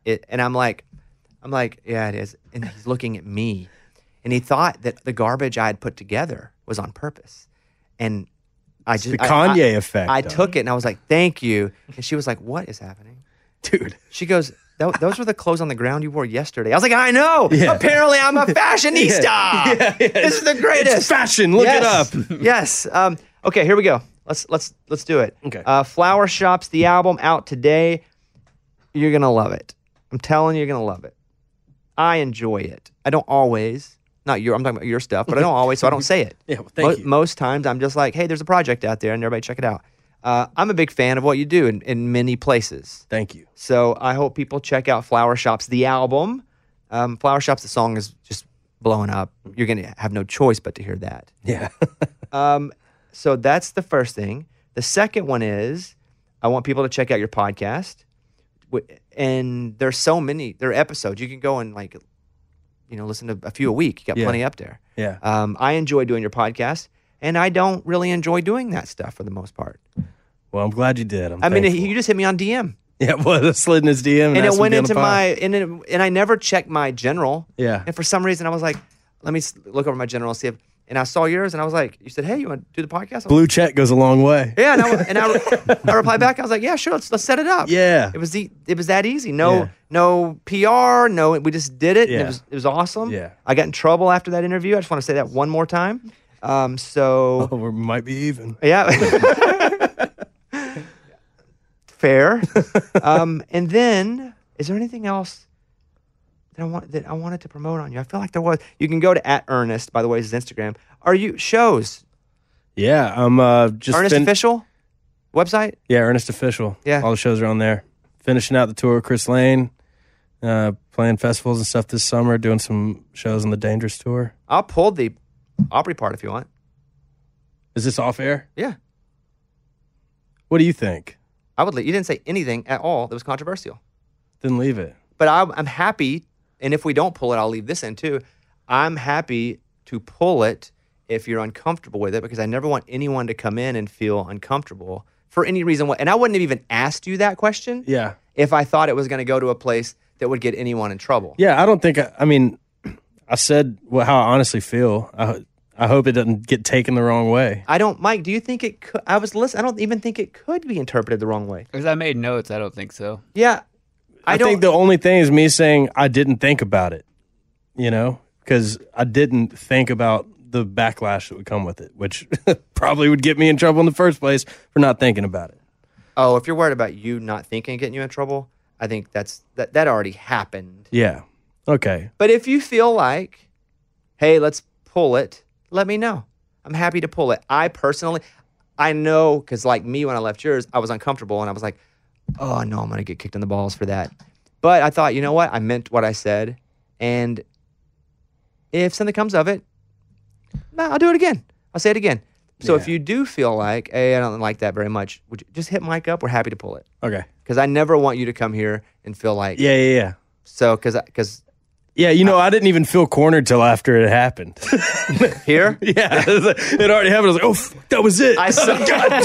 S1: it, and I'm like, I'm like, yeah, it is. And he's looking at me, and he thought that the garbage I had put together was on purpose, and I just
S3: the
S1: I-
S3: Kanye
S1: I,
S3: effect.
S1: I
S3: though.
S1: took it, and I was like, thank you, and she was like, what is happening,
S3: dude.
S1: She goes, "Tho- those were the clothes on the ground you wore yesterday. I was like, I know.
S3: Yeah.
S1: Apparently, I'm a fashionista.
S3: Yeah, yeah.
S1: This is the greatest.
S3: It's fashion. Look
S1: yes.
S3: it up.
S1: yes. Um, okay, here we go. Let's let's let's do it.
S3: Okay.
S1: Uh, Flower Shops, the album out today. You're gonna love it. I'm telling you, you're gonna love it. I enjoy it. I don't always. Not your. I'm talking about your stuff, but I don't always, so I don't say it.
S3: Yeah, well, thank
S1: Mo-
S3: you.
S1: Most times, I'm just like, hey, there's a project out there, and everybody check it out. Uh, I'm a big fan of what you do in, in many places.
S3: Thank you.
S1: So I hope people check out Flower Shops, the album. Um, Flower Shops, the song is just blowing up. You're going to have no choice but to hear that.
S3: Yeah.
S1: Um, so that's the first thing. The second one is I want people to check out your podcast. Wh- And there's so many, there are episodes. You can go and like, you know, listen to a few a week. You got
S3: Yeah.
S1: plenty up there.
S3: Yeah.
S1: Um, I enjoy doing your podcast, and I don't really enjoy doing that stuff for the most part.
S3: Well, I'm glad you did. I'm
S1: I mean,
S3: thankful.
S1: you just hit me on D M.
S3: Yeah, well, I slid in his D M. And,
S1: And
S3: asked
S1: it
S3: him
S1: went
S3: to be on the
S1: into
S3: pod.
S1: my and it, and I never checked my general.
S3: Yeah.
S1: And for some reason, I was like, let me s- look over my general and see if. And I saw yours, and I was like, you said, hey, you want to do the podcast? I was
S3: Blue check goes a long way.
S1: like, yeah, and I, and I, I replied back. I was like, yeah, sure, let's let's set it up.
S3: Yeah.
S1: It was the it was that easy. No
S3: Yeah.
S1: no P R. No, we just did it. And
S3: Yeah.
S1: it was it was awesome.
S3: Yeah.
S1: I got in trouble after that interview. I just want to say that one more time. Um. So.
S3: Oh, we might be even.
S1: Yeah. Fair. um, and then, is there anything else that I want that I wanted to promote on you? I feel like there was. You can go to at Ernest, by the way, is his Instagram. Are you shows?
S3: Yeah, I'm uh, just
S1: Ernest
S3: fin-
S1: Official website?
S3: Yeah, Ernest Official.
S1: Yeah.
S3: all the shows are on there. Finishing out the tour with Chris Lane, uh, playing festivals and stuff this summer. Doing some shows on the Dangerous tour.
S1: I'll pull the Opry part if you want.
S3: Is this off air?
S1: Yeah.
S3: What do you think?
S1: I would. le- You didn't say anything at all that was controversial.
S3: Then leave it.
S1: But I'm, I'm happy, and if we don't pull it, I'll leave this in too. I'm happy to pull it if you're uncomfortable with it, because I never want anyone to come in and feel uncomfortable for any reason. what- And I wouldn't have even asked you that question
S3: Yeah.
S1: if I thought it was going to go to a place that would get anyone in trouble.
S3: Yeah, I don't think. I, I mean, I said what, how I honestly feel. I I hope it doesn't get taken the wrong way.
S1: I don't, Mike. Do you think it could? I was listening. I don't even think it could be interpreted the wrong way.
S6: Because I made notes, I don't think so.
S1: Yeah, I,
S3: I,
S1: don't.
S3: think the only thing is me saying I didn't think about it. You know, because I didn't think about the backlash that would come with it, which probably would get me in trouble in the first place for not thinking about it.
S1: oh, if you're worried about you not thinking and getting you in trouble, I think that's that. That already happened.
S3: Yeah. Okay.
S1: But if you feel like, hey, let's pull it, let me know. I'm happy to pull it. I personally, I know, because like me, when I left yours, I was uncomfortable and I was like, oh no, I'm going to get kicked in the balls for that. But I thought, you know what? I meant what I said. And if something comes of it, no, I'll do it again. I'll say it again. So if
S3: Yeah.
S1: you do feel like, hey, I don't like that very much, would you just hit Mike up? We're happy to pull it.
S3: Okay.
S1: Because I never want you to come here and feel like,
S3: Yeah. Yeah. Yeah.
S1: so, because because
S3: Yeah. You know, I didn't even feel cornered till after it happened.
S1: here,
S3: yeah. It already happened. I was like, oh, f- that was it.
S1: I saw. God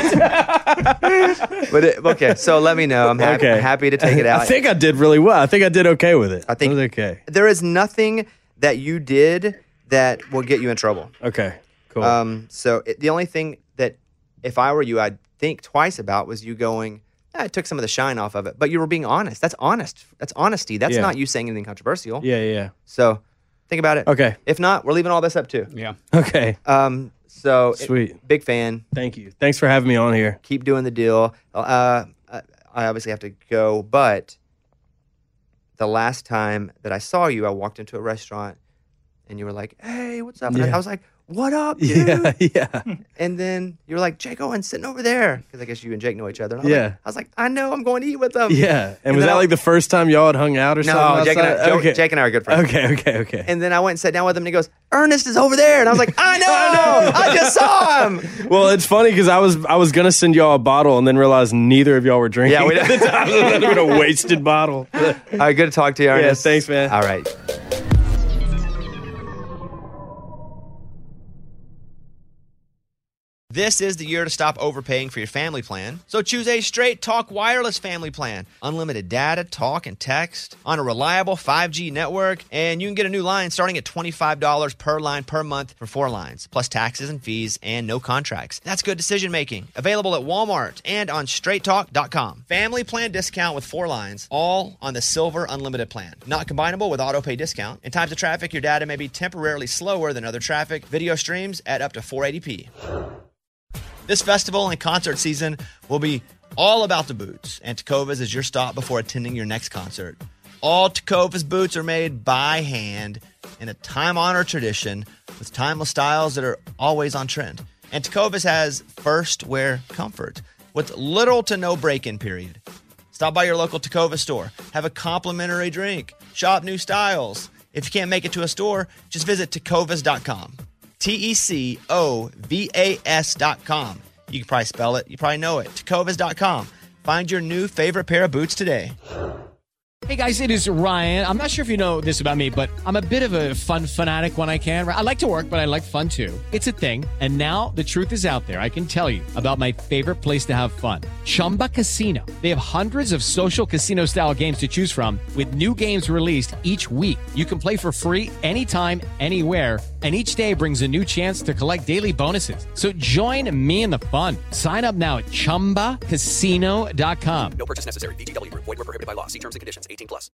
S1: But it, okay, so let me know. I'm happy,
S3: Okay.
S1: happy to take it out.
S3: I think I did really well. I think I did okay with it.
S1: I think-
S3: it was okay.
S1: there is nothing that you did that will get you in trouble.
S3: Okay. Cool.
S1: Um, so it, the only thing that, if I were you, I'd think twice about was you going, "Ah, it took some of the shine off of it. But you were being honest. That's honest. That's honesty. That's
S3: Yeah.
S1: not you saying anything controversial.
S3: yeah. Yeah. Yeah.
S1: So think about it.
S3: Okay.
S1: If not, we're leaving all this up too.
S6: Yeah.
S3: Okay.
S1: Um, so it-
S3: Sweet.
S1: big fan.
S3: Thank you. Thanks for having me on here.
S1: Keep doing the deal. Uh, I I obviously have to go, but the last time that I saw you, I walked into a restaurant and you were like, "Hey, what's up?" And I,
S3: Yeah.
S1: I was like, "What up, dude?"
S3: Yeah. Yeah.
S1: And then you were like, "Jake Owen's sitting over there," because I guess you and Jake know each other. And I was
S3: Yeah.
S1: like, I was like, "I know. I'm going to eat with them."
S3: Yeah. And,
S1: And
S3: was
S1: then
S3: that
S1: I-
S3: like the first time y'all had hung out or something?
S1: No, Jake and, I,
S3: outside?
S1: Joe-
S3: okay.
S1: Jake and I are good friends.
S3: Okay. Okay. Okay.
S1: And then I went and sat down with him, and he goes, "Ernest is over there," and I was like, "I know. I just saw him."
S3: Well, it's funny because I was I was gonna send y'all a bottle and then realized neither of y'all were drinking.
S1: Yeah, we
S3: at the time. It would have been a wasted bottle.
S1: All right, good to talk to you, Ernest.
S3: thanks, man.
S1: All right. This is the year to stop overpaying for your family plan. So choose a Straight Talk Wireless family plan. Unlimited data, talk, and text on a reliable five G network. And you can get a new line starting at twenty-five dollars per line per month for four lines, plus taxes and fees and no contracts. That's good decision making. Available at Walmart and on straight talk dot com. Family plan discount with four lines, all on the Silver Unlimited plan. Not combinable with auto pay discount. In times of traffic, your data may be temporarily slower than other traffic. Video streams at up to four eighty p. This festival and concert season will be all about the boots, and Tecovas is your stop before attending your next concert. All Tecovas boots are made by hand in a time-honored tradition with timeless styles that are always on trend. And Tecovas has first wear comfort with little to no break-in period. Stop by your local Tecovas store, have a complimentary drink, shop new styles. If you can't make it to a store, just visit tecovas dot com. T E C O V A S dot com. You can probably spell it. You probably know it. tecovas dot com. Find your new favorite pair of boots today.
S8: Hey guys, it is Ryan. I'm not sure if you know this about me, but I'm a bit of a fun fanatic when I can. I like to work, but I like fun too. It's a thing. And now the truth is out there. I can tell you about my favorite place to have fun. Chumba Casino. They have hundreds of social casino style games to choose from with new games released each week. You can play for free anytime, anywhere. And each day brings a new chance to collect daily bonuses. So join me in the fun. Sign up now at chumba casino dot com.
S9: No purchase necessary. V G W Group. Void where prohibited by law. See terms and conditions. eighteen plus.